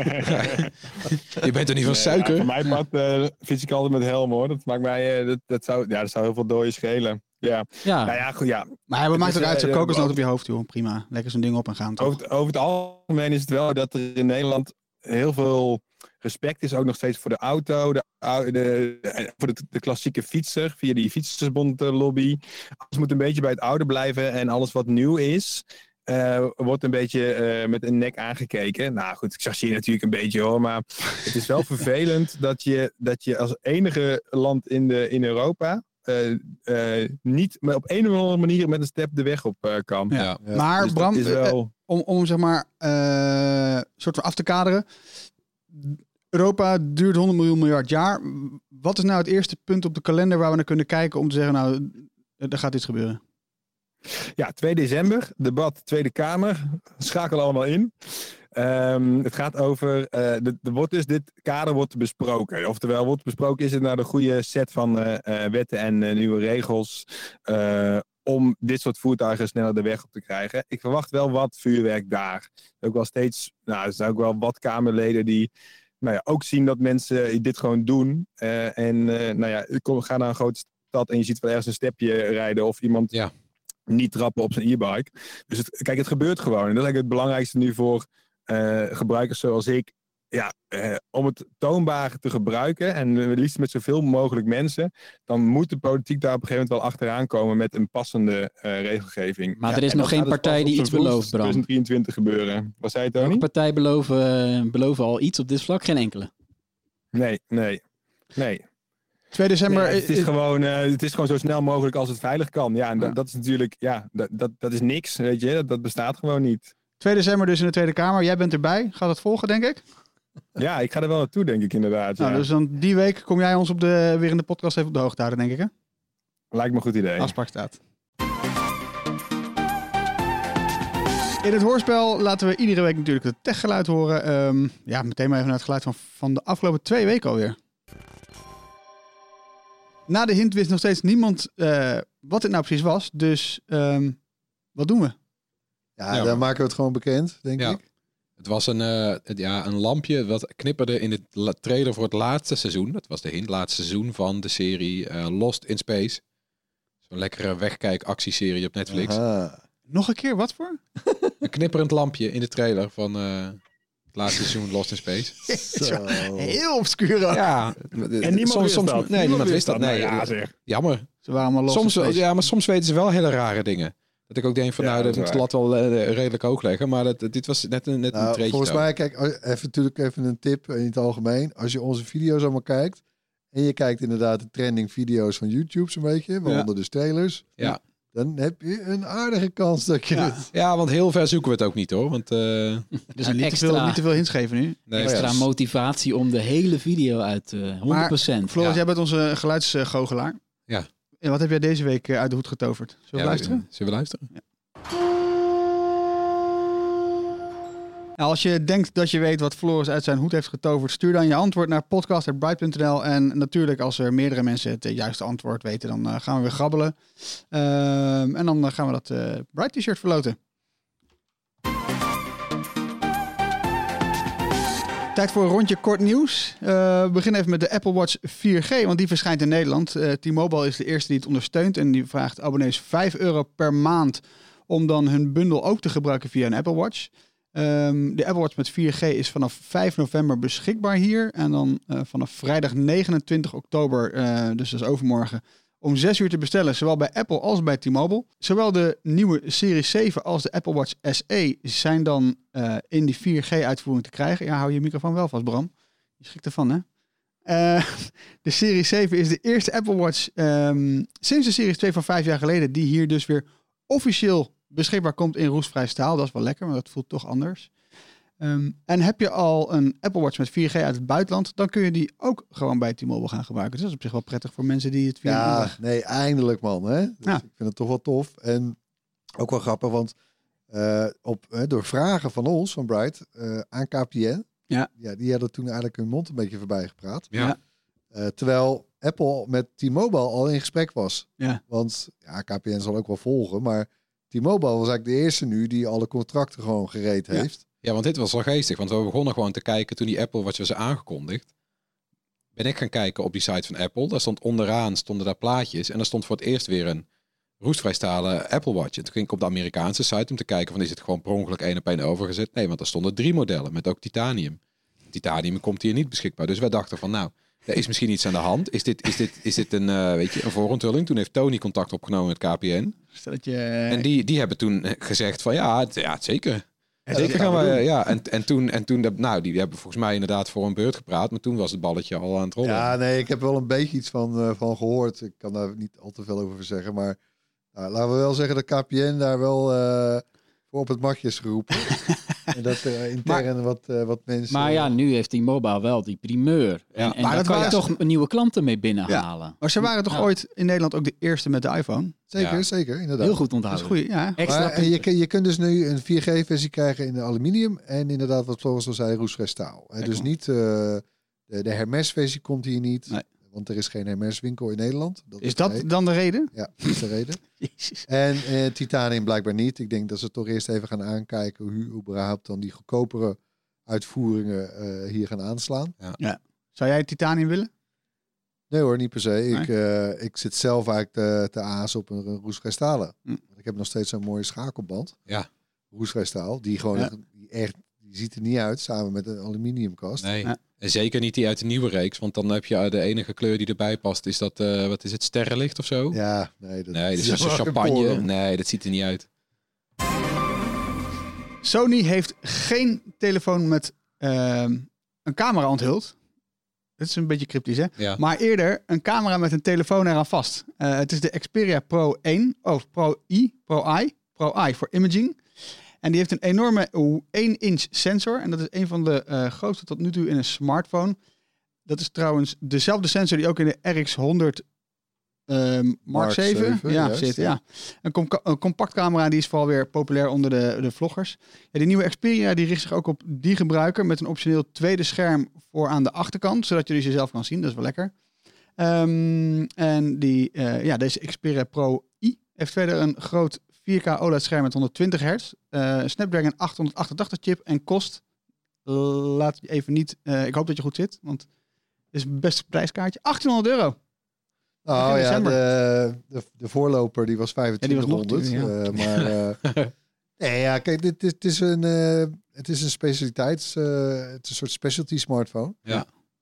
S6: Je bent er niet van suiker.
S4: Voor mijn part fiets ik altijd met helm, hoor. Dat maakt mij... dat zou heel veel dooien schelen. Ja.
S8: Nou ja, goed, ja. Maar we maken ook uit zo'n kokosnoot op je hoofd, joh. Prima. Lekker zo'n ding op en gaan.
S4: Over het algemeen is het wel dat er in Nederland heel veel respect is ook nog steeds voor de auto, voor de klassieke fietser, via die fietsersbond lobby. Alles moet een beetje bij het oude blijven en alles wat nieuw is, wordt een beetje met een nek aangekeken. Nou goed, ik chargeer natuurlijk een beetje hoor, maar het is wel vervelend dat je als enige land in Europa niet maar op een of andere manier met een step de weg op kan.
S8: Ja. Maar dus Bram, om zeg maar soort van af te kaderen. Europa duurt 100 miljard jaar. Wat is nou het eerste punt op de kalender waar we naar kunnen kijken om te zeggen, nou, er gaat iets gebeuren?
S4: Ja, 2 december, debat Tweede Kamer. Schakel allemaal in. Het gaat over, dit kader wordt besproken. Oftewel, wordt besproken, is het nou de goede set van wetten en nieuwe regels om dit soort voertuigen sneller de weg op te krijgen. Ik verwacht wel wat vuurwerk daar. Ook wel steeds, er zijn ook wel wat Kamerleden die ook zien dat mensen dit gewoon doen. Ga naar een grote stad en je ziet wel ergens een stepje rijden of iemand niet trappen op zijn e-bike. Dus het gebeurt gewoon. En dat is eigenlijk het belangrijkste nu voor gebruikers zoals ik. om het toonbaar te gebruiken en liefst met zoveel mogelijk mensen, dan moet de politiek daar op een gegeven moment wel achteraan komen met een passende regelgeving.
S7: Maar er is nog geen partij die iets belooft, Bram.
S4: 2023 gebeuren. Wat zei je, Tony?
S7: Welke partij beloven al iets op dit vlak? Geen enkele.
S4: Nee.
S3: 2 december...
S4: het is gewoon zo snel mogelijk als het veilig kan. Ja, en dat is natuurlijk... Ja, dat is niks, weet je. Dat bestaat gewoon niet.
S3: 2 december dus in de Tweede Kamer. Jij bent erbij. Gaat het volgen, denk ik?
S4: Ja, ik ga er wel naartoe, denk ik inderdaad.
S3: Nou, dus dan die week kom jij ons weer in de podcast even op de hoogte houden, denk ik, hè?
S4: Lijkt me een goed idee.
S3: Afspraak staat. In het hoorspel laten we iedere week natuurlijk het techgeluid horen. Meteen maar even naar het geluid van de afgelopen 2 weken alweer. Na de hint wist nog steeds niemand wat dit nou precies was. Dus wat doen we?
S5: Ja, dan maken we het gewoon bekend, denk ik.
S6: Het was een lampje wat knipperde in de trailer voor het laatste seizoen. Dat was de hint, laatste seizoen van de serie Lost in Space. Zo'n lekkere wegkijk-actieserie op Netflix.
S5: Aha.
S3: Nog een keer, wat voor?
S6: Een knipperend lampje in de trailer van het laatste seizoen Lost in Space.
S5: Zo.
S3: Heel obscuur.
S6: Ja.
S4: En niemand wist dat.
S6: Nee,
S4: ja, zeg.
S6: Jammer.
S3: Ze waren allemaal los.
S6: Maar soms weten ze wel hele rare dingen. Dat ik ook denk van, dat moet de lat wel redelijk hoog leggen. Maar dit was net een treetje.
S5: Volgens mij, kijk, even een tip in het algemeen. Als je onze video's allemaal kijkt, en je kijkt inderdaad de trending video's van YouTube zo'n beetje, waaronder de trailers.
S6: Ja.
S5: Dan heb je een aardige kans dat je het...
S6: Ja, want heel ver zoeken we het ook niet, hoor. Want,
S3: dus niet te veel hints geven nu.
S6: Nee,
S7: extra motivatie om de hele video uit 100%.
S3: Maar, Floris, jij bent onze geluidsgoochelaar.
S6: Ja.
S3: En wat heb jij deze week uit de hoed getoverd? Zullen we luisteren?
S6: Zullen we luisteren?
S3: Ja. Nou, als je denkt dat je weet wat Floris uit zijn hoed heeft getoverd, stuur dan je antwoord naar podcast@bright.nl. En natuurlijk, als er meerdere mensen het juiste antwoord weten, dan gaan we weer grabbelen. En dan gaan we dat Bright t-shirt verloten. Tijd voor een rondje kort nieuws. We beginnen even met de Apple Watch 4G, want die verschijnt in Nederland. T-Mobile is de eerste die het ondersteunt en die vraagt abonnees €5 per maand om dan hun bundel ook te gebruiken via een Apple Watch. De Apple Watch met 4G is vanaf 5 november beschikbaar hier. En dan vanaf vrijdag 29 oktober, dus dat is overmorgen, om 6 uur te bestellen. Zowel bij Apple als bij T-Mobile. Zowel de nieuwe Series 7 als de Apple Watch SE zijn dan in die 4G-uitvoering te krijgen. Ja, hou je microfoon wel vast, Bram. Je schrikt ervan, hè? De Series 7 is de eerste Apple Watch sinds de Series 2 van 5 jaar geleden, die hier dus weer officieel beschikbaar komt in roestvrij staal. Dat is wel lekker, maar dat voelt toch anders. En heb je al een Apple Watch met 4G uit het buitenland, dan kun je die ook gewoon bij T-Mobile gaan gebruiken. Dus dat is op zich wel prettig voor mensen die het via...
S5: Ja, nee, eindelijk man. Hè? Dus
S3: ja.
S5: Ik vind het toch wel tof. En ook wel grappig, want door vragen van ons, van Bright, aan KPN, die hadden toen eigenlijk hun mond een beetje voorbij gepraat.
S6: Ja.
S5: Terwijl Apple met T-Mobile al in gesprek was.
S3: Ja.
S5: Want KPN zal ook wel volgen, maar T-Mobile was eigenlijk de eerste nu die alle contracten gewoon gereed heeft.
S6: Ja, want dit was wel geestig. Want we begonnen gewoon te kijken toen die Apple Watch was aangekondigd. Ben ik gaan kijken op die site van Apple. Daar stond onderaan stonden daar plaatjes. En er stond voor het eerst weer een roestvrijstalen Apple Watch. En toen ging ik op de Amerikaanse site om te kijken van is het gewoon per ongeluk 1 op 1 overgezet. Nee, want er stonden 3 modellen met ook titanium. Titanium komt hier niet beschikbaar. Dus wij dachten van nou, er is misschien iets aan de hand. Is dit een, een vooronthulling? Toen heeft Tony contact opgenomen met KPN. En die hebben toen gezegd van ja, zeker. Zeker gaan we, En toen die hebben volgens mij inderdaad voor een beurt gepraat, maar toen was het balletje al aan het rollen.
S5: Ja, nee, ik heb wel een beetje iets van gehoord. Ik kan daar niet al te veel over zeggen, maar laten we wel zeggen dat KPN daar wel voor op het matje is geroepen. En dat er intern wat mensen...
S7: Maar ja, nu heeft T-Mobile wel die primeur. En
S3: maar
S7: daar kan je toch nieuwe klanten mee binnenhalen.
S3: Ja. Maar ze waren toch ooit in Nederland ook de eerste met de iPhone?
S5: Zeker, inderdaad.
S7: Heel goed onthouden.
S3: Dat is goed, ja.
S5: Maar, je kunt dus nu een 4G-versie krijgen in de aluminium en inderdaad, wat Floris al zei, roestvrij staal. Dus niet de Hermes-versie komt hier niet. Nee. Want er is geen Hermes-winkel in Nederland.
S3: Is dat dan de reden?
S5: Ja, dat is de reden. En titanium blijkbaar niet. Ik denk dat ze toch eerst even gaan aankijken hoe überhaupt dan die goedkopere uitvoeringen hier gaan aanslaan.
S3: Ja. Zou jij titanium willen?
S5: Nee hoor, niet per se.
S3: Nee?
S5: Ik zit zelf eigenlijk te aas op een roestvrij stalen. Ik heb nog steeds zo'n mooie schakelband.
S6: Ja.
S5: Roestvrij staal. Die gewoon die die ziet er niet uit samen met een aluminiumkast.
S6: Nee, en zeker niet die uit de nieuwe reeks. Want dan heb je de enige kleur die erbij past. Is dat, wat is het, sterrenlicht of zo?
S5: Ja, nee. Dat
S6: is een champagne. Nee, dat ziet er niet uit.
S3: Sony heeft geen telefoon met een camera onthuld. Dat is een beetje cryptisch, hè?
S6: Ja.
S3: Maar eerder een camera met een telefoon eraan vast. Het is de Xperia Pro 1, Pro I voor imaging. En die heeft een enorme 1-inch sensor. En dat is een van de grootste tot nu toe in een smartphone. Dat is trouwens dezelfde sensor die ook in de RX100 Mark 7 zit. Ja. Een compact camera die is vooral weer populair onder de vloggers. Ja, die nieuwe Xperia die richt zich ook op die gebruiker met een optioneel tweede scherm voor aan de achterkant, zodat je dus jezelf kan zien. Dat is wel lekker. En deze Xperia Pro I heeft verder een groot 4K OLED scherm met 120 Hz, Snapdragon 888 chip en kost, laat je even niet, ik hoop dat je goed zit, want het is het beste prijskaartje, €1800.
S5: Nou ja, de voorloper die was 2500. Nee, ja, kijk, het is een specialiteit. Het is een soort specialty smartphone.
S6: Ja.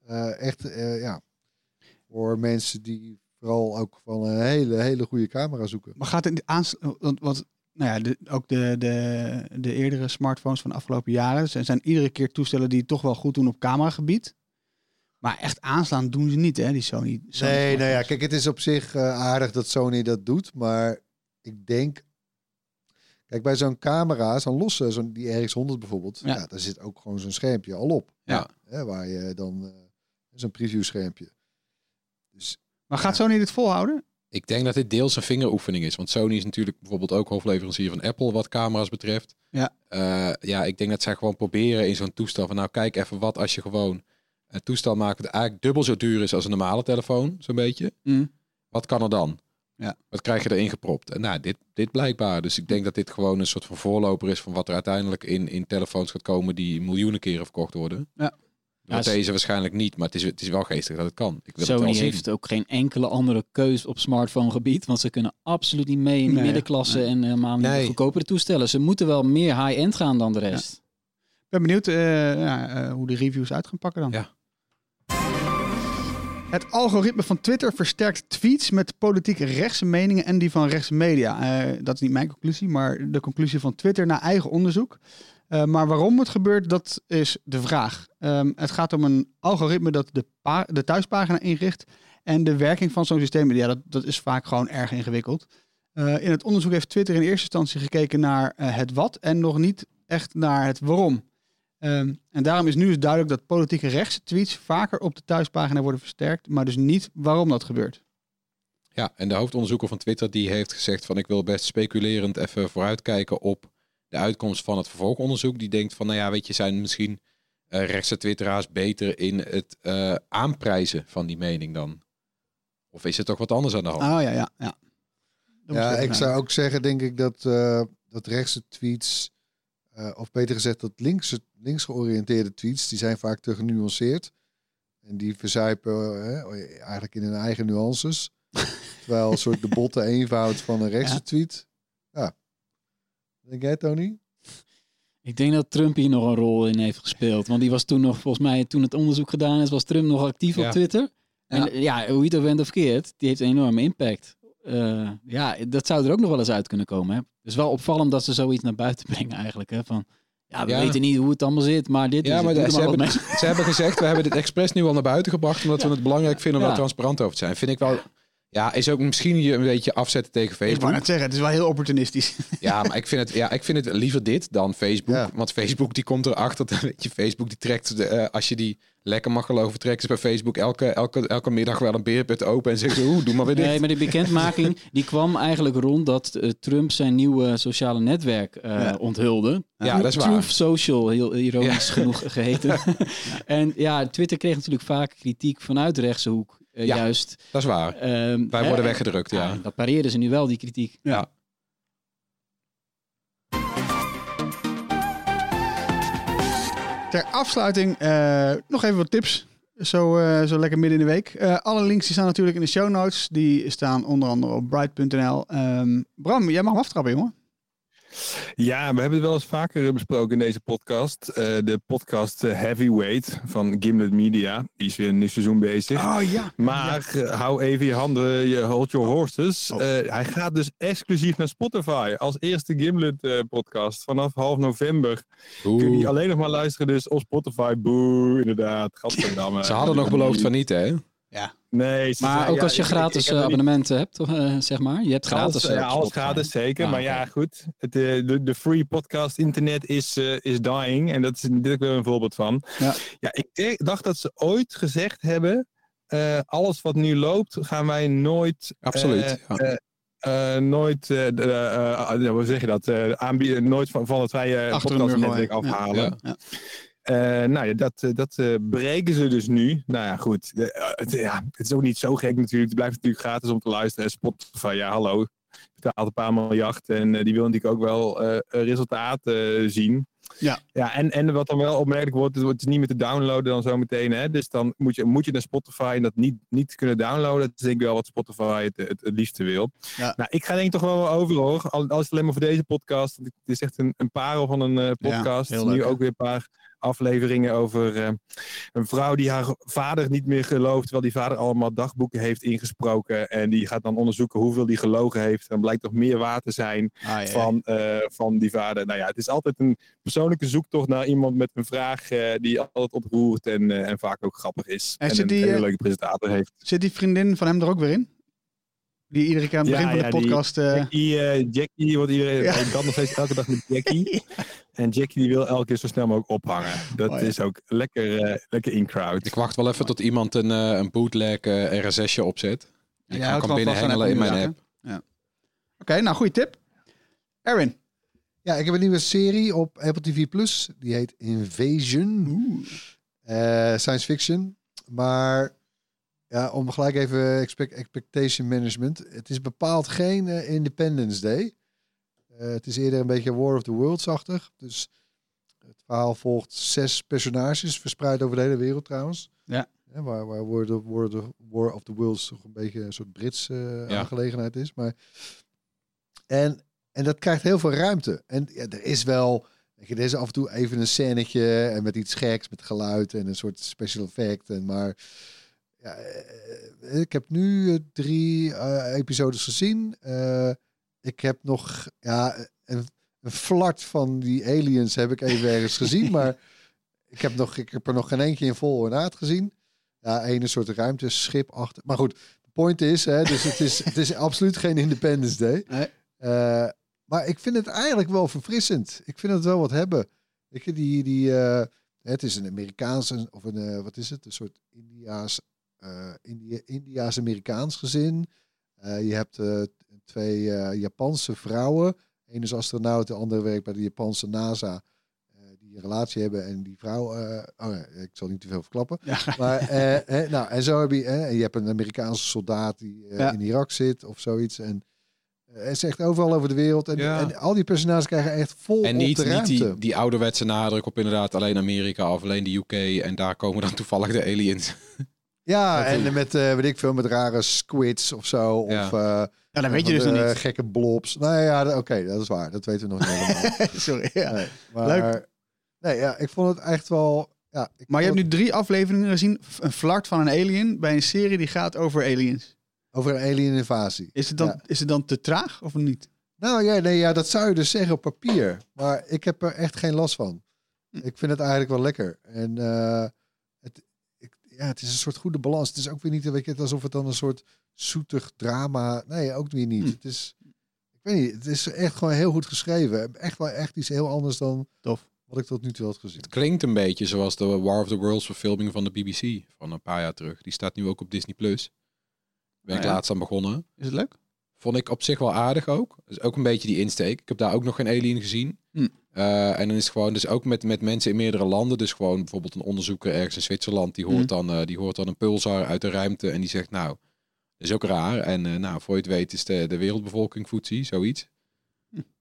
S5: Voor mensen die vooral ook van een hele goede camera zoeken.
S3: Maar gaat het want ook de eerdere smartphones van de afgelopen jaren zijn iedere keer toestellen die het toch wel goed doen op cameragebied. Maar echt aanslaan doen ze niet, hè, die Sony.
S5: Nee, nou ja, kijk, het is op zich aardig dat Sony dat doet. Maar ik denk... Kijk, bij zo'n camera, zo'n losse, die RX100 bijvoorbeeld... Ja, daar zit ook gewoon zo'n schermpje al op.
S6: Ja.
S5: Hè, waar je dan... zo'n preview schermpje. Dus,
S3: maar gaat Sony dit volhouden?
S6: Ik denk dat dit deels een vingeroefening is. Want Sony is natuurlijk bijvoorbeeld ook hoofdleverancier van Apple wat camera's betreft.
S3: Ja.
S6: Ik denk dat zij gewoon proberen in zo'n toestel van... Nou, kijk even wat als je gewoon... een toestel maken dat eigenlijk dubbel zo duur is als een normale telefoon, zo'n beetje. Wat kan er dan?
S3: Ja.
S6: Wat krijg je erin gepropt? En nou, dit blijkbaar. Dus ik denk dat dit gewoon een soort van voorloper is van wat er uiteindelijk in telefoons gaat komen die miljoenen keren verkocht worden.
S3: Ja.
S6: Deze waarschijnlijk niet, maar het is wel geestig dat het kan. Ik wil
S7: Sony
S6: het wel
S7: heeft ook geen enkele andere keus op smartphone gebied, want ze kunnen absoluut niet mee in de middenklasse en helemaal niet de goedkopere toestellen. Ze moeten wel meer high-end gaan dan de rest.
S3: Ja. Ik ben benieuwd hoe de reviews uit gaan pakken dan.
S6: Ja.
S3: Het algoritme van Twitter versterkt tweets met politiek rechtse meningen en die van rechtse media. Dat is niet mijn conclusie, maar de conclusie van Twitter na eigen onderzoek. Maar waarom het gebeurt, dat is de vraag. Het gaat om een algoritme dat de thuispagina inricht. En de werking van zo'n systeem, dat is vaak gewoon erg ingewikkeld. In het onderzoek heeft Twitter in eerste instantie gekeken naar het wat en nog niet echt naar het waarom. En daarom is nu dus duidelijk dat politieke rechtse tweets vaker op de thuispagina worden versterkt, maar dus niet waarom dat gebeurt.
S6: Ja, en de hoofdonderzoeker van Twitter die heeft gezegd van ik wil best speculerend even vooruitkijken op de uitkomst van het vervolgonderzoek. Die denkt van nou ja, weet je, zijn misschien rechtse twitteraars beter in het aanprijzen van die mening dan? Of is het toch wat anders aan de hand?
S3: Ja.
S5: Ja, ik zou ook zeggen, denk ik, dat rechtse tweets, of beter gezegd dat links georiënteerde tweets, die zijn vaak te genuanceerd. En die verzuipen eigenlijk in hun eigen nuances. Terwijl een soort de botte eenvoud van een rechtse tweet. Ja. Denk jij, Tony?
S7: Ik denk dat Trump hier nog een rol in heeft gespeeld. Want die was toen nog, volgens mij, toen het onderzoek gedaan is, was Trump nog actief op Twitter. En hoe je het ook bent of keert, die heeft een enorme impact. Dat zou er ook nog wel eens uit kunnen komen. Hè? Het is wel opvallend dat ze zoiets naar buiten brengen eigenlijk. Hè? Van, we weten niet hoe het allemaal zit, maar dit is het.
S6: Ze hebben gezegd, we hebben dit expres nu al naar buiten gebracht, omdat we het belangrijk vinden om daar transparant over te zijn. Vind ik wel... Ja, is ook misschien hier een beetje afzetten tegen Facebook.
S3: Ik wou net zeggen, het is wel heel opportunistisch.
S6: Ja, maar ik vind het liever dit dan Facebook. Ja. Want Facebook die komt erachter. Weet je, Facebook die trekt, als je die lekker mag geloven, trekt ze bij Facebook elke middag wel een beerput open en zegt doe maar weer dit.
S7: Nee, maar die bekendmaking die kwam eigenlijk rond dat Trump zijn nieuwe sociale netwerk onthulde.
S6: Ja, dat is waar.
S7: Truth Social, heel ironisch genoeg geheten. En Twitter kreeg natuurlijk vaak kritiek vanuit de rechtse hoek. Juist.
S6: Dat is waar. Wij worden weggedrukt,
S7: dat pareerden ze nu wel, die kritiek.
S6: Ja.
S3: Ter afsluiting nog even wat tips. Zo lekker midden in de week. Alle links die staan natuurlijk in de show notes. Die staan onder andere op bright.nl. Bram, jij mag hem aftrappen, jongen.
S4: Ja, we hebben het wel eens vaker besproken in deze podcast. De podcast Heavyweight van Gimlet Media. Die is weer een nieuw seizoen bezig.
S3: Oh ja.
S4: Maar hou even je handen, je hold your horses. Hij gaat dus exclusief naar Spotify. Als eerste Gimlet podcast. Vanaf half november kun je die alleen nog maar luisteren dus op Spotify. Boe, inderdaad. Gadverdamme.
S6: Ze hadden nog beloofd van niet, hè?
S3: Ja.
S4: Nee,
S7: maar ook als je gratis abonnementen hebt, toch, zeg maar. Je hebt gratis.
S4: Ja, alles gratis, zeker. Maar ja, goed. De free podcast internet is dying. En dat is dit ook weer een voorbeeld van. Ja, ik dacht dat ze ooit gezegd hebben... alles wat nu loopt, gaan wij nooit...
S6: Absoluut,
S4: nooit, hoe zeg je dat? Aanbieden, nooit van het vrije podcastnetwerk afhalen. Ja. Dat breken ze dus nu. Nou ja, goed. Het is ook niet zo gek natuurlijk. Het blijft natuurlijk gratis om te luisteren. Spotify, ja, hallo. Betaalt een paar miljard en die wil natuurlijk ook wel resultaten zien. Ja, en wat dan wel opmerkelijk wordt, het is niet meer te downloaden dan zo meteen. Hè? Dus dan moet je naar Spotify en dat niet kunnen downloaden. Dat is denk ik wel wat Spotify het liefste wil. Ja. Nou, ik ga denk ik toch wel over hoor. Als het alleen maar voor deze podcast. Het is echt een parel van een podcast. Ja, nu ook weer een paar afleveringen over een vrouw die haar vader niet meer gelooft, terwijl die vader allemaal dagboeken heeft ingesproken en die gaat dan onderzoeken hoeveel die gelogen heeft. Dan blijkt toch meer waar te zijn van die vader. Nou ja, het is altijd een persoonlijke zoektocht naar iemand met een vraag die altijd ontroert en vaak ook grappig is. En een hele leuke presentator heeft.
S3: Zit die vriendin van hem er ook weer in? Die iedere keer aan het begin van de podcast...
S4: Jackie wordt iedereen... Ik kan nog steeds elke dag met Jackie. En Jackie die wil elke keer zo snel mogelijk ophangen. Dat is ook lekker in-crowd.
S6: Ik wacht wel even tot iemand een bootleg RSS'je opzet. Ik kan binnenhengelen in mijn app.
S3: Ja. Oké, nou goede tip. Erwin.
S5: Ja, ik heb een nieuwe serie op Apple TV+. Die heet Invasion. Science fiction. Maar... Ja, om gelijk even expectation management. Het is bepaald geen Independence Day. Het is eerder een beetje War of the Worlds-achtig. Dus het verhaal volgt 6 personages, verspreid over de hele wereld trouwens. Ja. Waar War of the Worlds toch een beetje een soort Brits aangelegenheid is. Maar... En dat krijgt heel veel ruimte. En er is wel... Er is af en toe even een scènetje en met iets geks, met geluid en een soort special effect. Maar... Ja, ik heb nu 3 episodes gezien. Ik heb nog een flart van die aliens heb ik even ergens gezien. Maar ik heb er nog geen eentje in vol en aard gezien. Ja, een soort ruimteschip achter. Maar goed, de point is, dus het is absoluut geen Independence Day. Nee. Maar ik vind het eigenlijk wel verfrissend. Ik vind het wel wat hebben. Weet je, het is een Amerikaanse, of wat is het? Een soort Indiaas-Amerikaans gezin. Je hebt 2 Japanse vrouwen. Eén is astronaut, de andere werkt bij de Japanse NASA. Die een relatie hebben en die vrouw... ik zal niet te veel verklappen. Ja. Maar, en zo heb je... je hebt een Amerikaanse soldaat die in Irak zit of zoiets. En het zegt overal over de wereld. En al die personages krijgen echt vol
S6: en
S5: op de ruimte.
S6: En die ouderwetse nadruk op inderdaad alleen Amerika of alleen de UK. En daar komen dan toevallig de aliens.
S5: Ja, en met, weet ik veel, met rare squids of zo. Ja. Of
S3: dan weet je dus nog niet.
S5: Gekke blobs. Nou ja, oké, dat is waar. Dat weten we nog niet helemaal.
S3: Sorry, ja.
S5: Nee, maar, leuk. Nee, ja, ik vond het echt wel... Ja,
S3: maar je hebt nu 3 afleveringen gezien. Een flart van een alien bij een serie die gaat over aliens.
S5: Over een alien invasie.
S3: Is het dan te traag of niet?
S5: Nou ja, dat zou je dus zeggen op papier. Maar ik heb er echt geen last van. Ik vind het eigenlijk wel lekker. En het is een soort goede balans. Het is ook weer niet, weet je, alsof het dan een soort zoetig drama... Nee, ook weer niet. Het is... Ik weet niet, het is echt gewoon heel goed geschreven. Echt iets heel anders dan wat ik tot nu toe had gezien.
S6: Het klinkt een beetje zoals de War of the Worlds verfilming van de BBC van een paar jaar terug. Die staat nu ook op Disney+. Ben ik laatst aan begonnen.
S3: Is het leuk?
S6: Vond ik op zich wel aardig ook. Dus ook een beetje die insteek. Ik heb daar ook nog geen alien gezien. En dan is het gewoon, dus ook met mensen in meerdere landen. Dus gewoon bijvoorbeeld een onderzoeker ergens in Zwitserland. Die hoort dan een pulsar uit de ruimte. En die zegt, nou, dat is ook raar. En voor je het weet is de wereldbevolking voetzie, zoiets.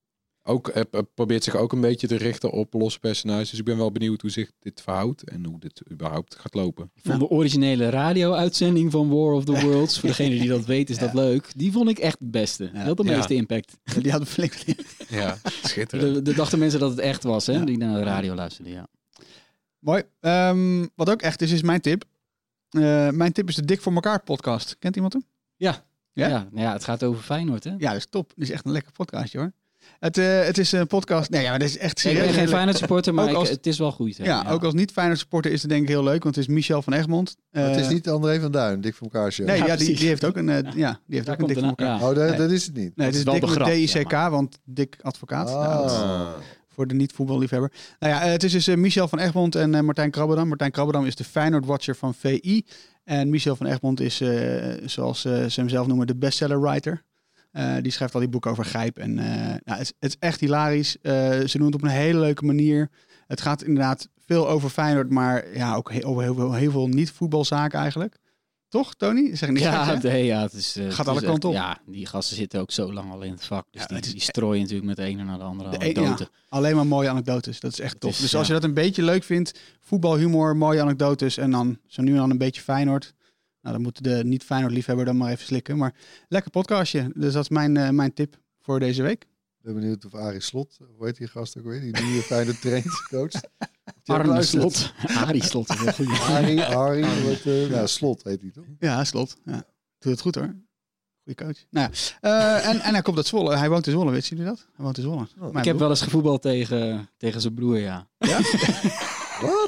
S6: probeert zich ook een beetje te richten op losse personages. Dus ik ben wel benieuwd hoe zich dit verhoudt en hoe dit überhaupt gaat lopen.
S7: Ik vond de originele radio-uitzending van War of the Worlds, voor degene die dat weet, is dat leuk. Die vond ik echt het beste. Die had de meeste impact.
S3: Die hadden flink.
S6: Ja, schitterend.
S7: De dachten mensen dat het echt was, hè? Die naar de radio luisterden, ja.
S3: Mooi. Wat ook echt is mijn tip. Mijn tip is de Dik voor elkaar podcast. Kent iemand hem?
S7: Ja, het gaat over Feyenoord, hè?
S3: Ja, dat is top. Dat is echt een lekker podcastje, hoor. Het is een podcast. Nee, ja, maar dat is echt serieus.
S7: Ik ben geen Feyenoord supporter, maar het is wel goed. Hè?
S3: Ja, ook als niet Feyenoord supporter is het denk ik heel leuk, want het is Michel van Egmond.
S5: Het is niet André van Duin, Dik voor elkaar show.
S3: Nee, die heeft ook een, die heeft ook een Dik voor elkaar.
S5: Ja. Oh, dat is het niet.
S3: Nee, het is Dik met DICK, want Dik advocaat. Voor de niet-voetballiefhebber. Nou ja, het is dus Michel van Egmond en Martijn Krabbedam. Martijn Krabbedam is de Feyenoord-watcher van VI. En Michel van Egmond is, zoals ze hem zelf noemen, de bestseller-writer. Die schrijft al die boeken over Gijp. En het is echt hilarisch. Ze doen het op een hele leuke manier. Het gaat inderdaad veel over Feyenoord, maar ja, ook over heel veel niet-voetbalzaken eigenlijk. Toch, Tony? Zeg niet
S7: het is,
S3: gaat alle kanten op.
S7: Ja, die gasten zitten ook zo lang al in het vak. Dus die strooien natuurlijk met de ene naar de andere anekdote.
S3: Ja, alleen maar mooie anekdotes. Dat is echt tof. Dus als je dat een beetje leuk vindt, voetbalhumor, mooie anekdotes en dan zo nu en dan een beetje Feyenoord. Nou, dan moet de niet-Feyenoord-liefhebber dan maar even slikken. Maar lekker podcastje. Dus dat is mijn tip voor deze week.
S5: Ik ben benieuwd of Arie Slot, hoe heet die gast ook weer? Die nieuwe Feyenoord traincoach.
S7: Arne Slot. Arie Slot is wel goed.
S5: Arie, Slot heet hij toch?
S3: Ja, Slot. Ja. Doet het goed hoor. Goeie coach. Nou ja, en hij komt uit Zwolle. Hij woont in Zwolle, weet jullie dat? Hij woont in Zwolle.
S7: Ik heb wel eens gevoetbald tegen zijn broer, ja.
S3: Ja?
S5: Wat?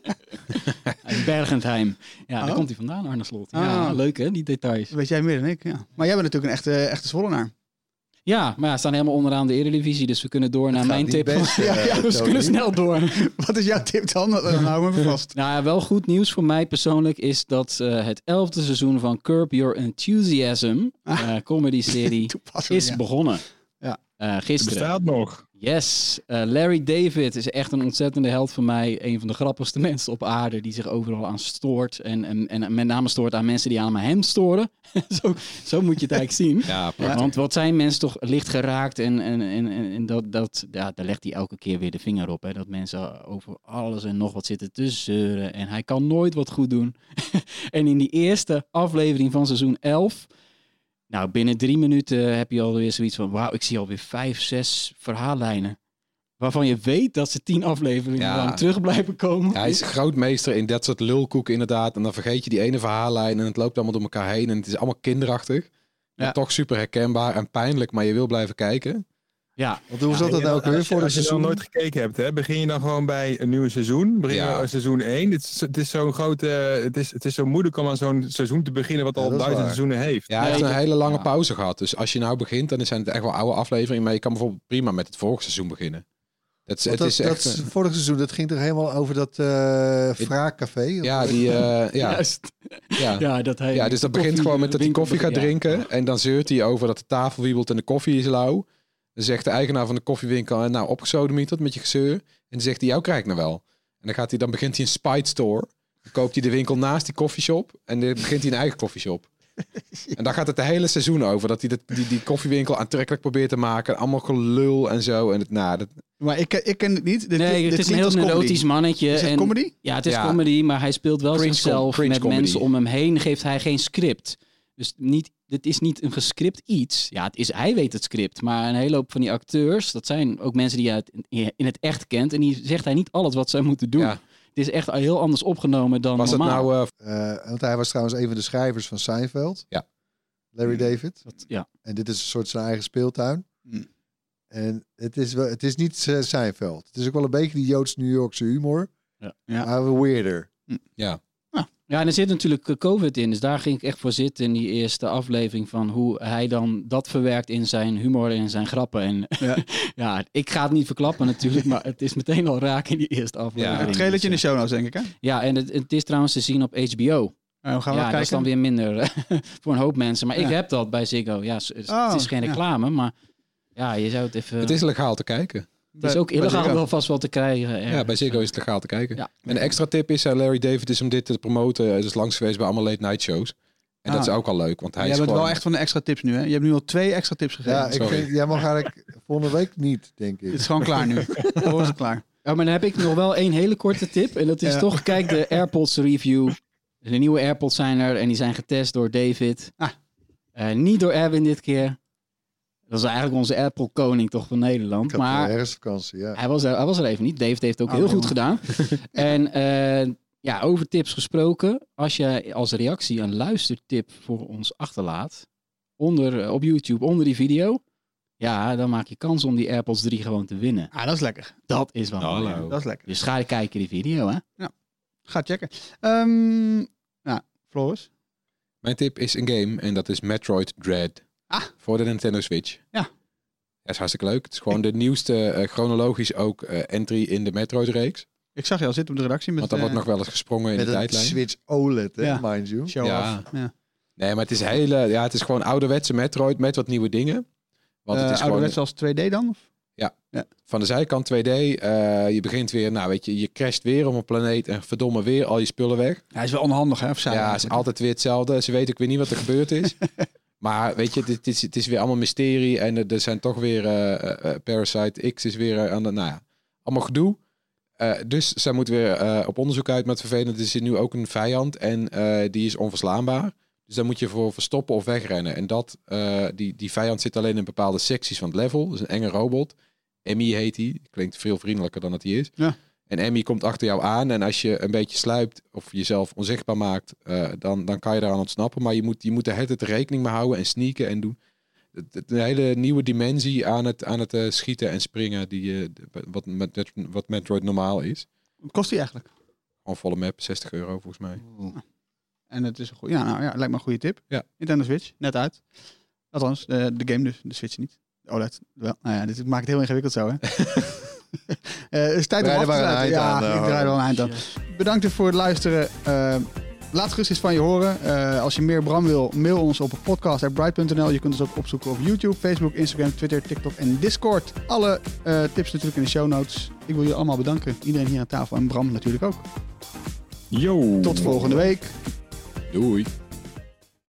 S7: In Bergentheim. Ja, daar komt hij vandaan, Arne Slot. Ja, leuk hè, die details.
S3: Weet jij meer dan ik, ja. Maar jij bent natuurlijk een echte Zwollenaar.
S7: Ja, maar we staan helemaal onderaan de Eredivisie, dus we kunnen door naar mijn tip. We kunnen snel door.
S3: Wat is jouw tip dan? Dan houden we vast.
S7: Nou ja, wel goed nieuws voor mij persoonlijk is dat het 11e seizoen van Curb Your Enthusiasm, comedy-serie, is begonnen.
S3: Ja.
S7: Gisteren.
S4: Het bestaat nog.
S7: Yes. Larry David is echt een ontzettende held van mij. Een van de grappigste mensen op aarde die zich overal aan stoort. En met name stoort aan mensen die aan hem storen. zo moet je het eigenlijk zien.
S6: Ja,
S7: want wat zijn mensen toch licht geraakt en daar legt hij elke keer weer de vinger op. Hè, dat mensen over alles en nog wat zitten te zeuren. En hij kan nooit wat goed doen. En in die eerste aflevering van seizoen 11... Nou, binnen 3 minuten heb je alweer zoiets van... Wauw, ik zie alweer 5, 6 verhaallijnen. Waarvan je weet dat ze 10 afleveringen lang terug blijven komen.
S6: Ja, hij is grootmeester in dat soort lulkoeken inderdaad. En dan vergeet je die ene verhaallijn en het loopt allemaal door elkaar heen. En het is allemaal kinderachtig. Maar toch super herkenbaar en pijnlijk, maar je wil blijven kijken.
S7: Ja.
S5: Want hoe zat dat nou ook weer voor de seizoen?
S4: Als je nog nooit gekeken hebt, hè, begin je dan gewoon bij een nieuw seizoen. Begin je aan seizoen 1. Het is zo'n grote... Het is zo moeilijk om aan zo'n seizoen te beginnen wat al 1000 seizoenen heeft.
S6: Ja, hij heeft een hele lange pauze gehad. Dus als je nou begint, dan zijn het echt wel oude afleveringen. Maar je kan bijvoorbeeld prima met het vorige seizoen beginnen.
S5: Vorig seizoen, dat ging toch helemaal over dat wraakcafé?
S6: Ja, dus dat begint gewoon met dat hij koffie gaat drinken. Ja. En dan zeurt hij over dat de tafel wiebelt en de koffie is lauw. Dan zegt de eigenaar van de koffiewinkel, nou opgesodemieterd met je gezeur. En dan zegt hij, jou krijg ik nou wel. En dan begint hij een Spite Store. Dan koopt hij de winkel naast die koffieshop. En dan begint hij een eigen koffieshop. En daar gaat het de hele seizoen over. Dat hij die koffiewinkel aantrekkelijk probeert te maken. Allemaal gelul en zo. En
S3: maar ik ken het niet.
S7: Het is een heel neurotisch mannetje.
S3: Is het comedy?
S7: Ja, het is comedy. Maar hij speelt wel zichzelf met comedy. Mensen om hem heen. Geeft hij geen script. Dus het is niet een gescript iets. Ja, hij weet het script. Maar een hele hoop van die acteurs, dat zijn ook mensen die hij in het echt kent. En die zegt hij niet alles wat zij moeten doen. Ja. Het is echt heel anders opgenomen dan normaal.
S5: Was het nou... want hij was trouwens een van de schrijvers van Seinfeld.
S6: Ja.
S5: Larry David.
S7: Ja.
S5: En dit is een soort zijn eigen speeltuin. En het is niet Seinfeld. Het is ook wel een beetje die Joods-New Yorkse humor.
S7: Ja.
S5: Maar weirder.
S6: Ja.
S7: Ja, en er zit natuurlijk COVID in. Dus daar ging ik echt voor zitten in die eerste aflevering van hoe hij dan dat verwerkt in zijn humor en zijn grappen. En ja, ik ga het niet verklappen natuurlijk, maar het is meteen al raak in die eerste aflevering.
S3: Ja, een trailertje in de show notes, denk ik, hè?
S7: Ja, en het is trouwens te zien op HBO.
S3: Hoe gaan we kijken?
S7: Dat is dan weer minder voor een hoop mensen. Maar ik heb dat bij Ziggo. Ja, het is geen reclame, maar ja, je zou het even...
S6: Het is legaal te kijken.
S7: Het is ook illegaal wel vast wel te krijgen.
S6: Ja, bij Ziggo is het legaal te kijken. Ja. En een extra tip is, Larry David is om dit te promoten. Hij is langs geweest bij allemaal late night shows. En dat is ook al leuk, want hij is
S8: bent
S6: gewoon...
S8: wel echt van de extra tips nu, hè? Je hebt nu al 2 extra tips gegeven.
S5: Ja, ik vind, jij mag eigenlijk volgende week niet, denk ik.
S8: Het is gewoon klaar nu. Hoor is het klaar.
S7: Ja, maar dan heb ik nog wel 1 hele korte tip. En dat is toch, kijk de AirPods review. De nieuwe AirPods zijn er en die zijn getest door David. Niet door Erwin dit keer. Dat is eigenlijk onze Apple-koning toch van Nederland.
S5: Ik had ergens vakantie, ja.
S7: Hij was er even niet. David heeft het ook heel goed gedaan. En over tips gesproken. Als je als reactie een luistertip voor ons achterlaat. Op YouTube, onder die video. Ja, dan maak je kans om die AirPods 3 gewoon te winnen.
S8: Dat is lekker.
S7: Dat is wel mooi.
S8: Dat is lekker.
S7: Dus ga kijken die video, hè?
S8: Ja, ga checken. Floris?
S6: Mijn tip is een game en dat is Metroid Dread. Voor de Nintendo Switch.
S8: Ja.
S6: Dat is hartstikke leuk. Het is gewoon de nieuwste, chronologisch ook, entry in de Metroid-reeks.
S8: Ik zag je al zitten op de redactie.
S6: Want daar wordt nog wel eens gesprongen in de tijdlijn.
S5: Met een Switch OLED, mind you.
S8: Show off. Ja.
S6: Nee, maar het is gewoon ouderwetse Metroid met wat nieuwe dingen. Want het is
S8: ouderwets als 2D dan? Of?
S6: Ja, van de zijkant 2D. Je begint weer, je crasht weer op een planeet en verdomme weer al je spullen weg.
S8: Hij is wel onhandig, hè?
S6: Het is altijd weer hetzelfde. Ze weten ook weer niet wat er gebeurd is. Maar weet je, het is weer allemaal mysterie. En er zijn toch weer Parasite X is weer aan de, allemaal gedoe. Dus zij moet weer op onderzoek uit. Maar het vervelende is nu ook een vijand en die is onverslaanbaar. Dus daar moet je voor verstoppen of wegrennen. En die vijand zit alleen in bepaalde secties van het level. Dat is een enge robot. Emmy heet die. Klinkt veel vriendelijker dan dat hij is.
S8: Ja.
S6: En Emmy komt achter jou aan. En als je een beetje sluipt of jezelf onzichtbaar maakt, dan kan je daaraan ontsnappen. Maar je moet er het rekening mee houden en sneaken en doen. Een hele nieuwe dimensie aan het schieten en springen. Wat Metroid normaal is.
S8: Wat kost die eigenlijk?
S6: Gewoon volle map, €60 volgens mij.
S8: En het is een goede. Lijkt me een goede tip.
S6: Ja.
S8: Nintendo Switch, net uit. Althans, de game dus, de Switch niet. De OLED wel. Dit maakt het heel ingewikkeld zo, hè? Het is tijd om af te sluiten. Ik draai er wel een eind aan. Bedankt voor het luisteren. Laat gerust iets van je horen. Als je meer Bram wil, mail ons op podcast@bright.nl. Je kunt ons ook opzoeken op YouTube, Facebook, Instagram, Twitter, TikTok en Discord. Alle tips natuurlijk in de show notes. Ik wil je allemaal bedanken. Iedereen hier aan tafel en Bram natuurlijk ook.
S4: Yo.
S8: Tot volgende week.
S6: Doei.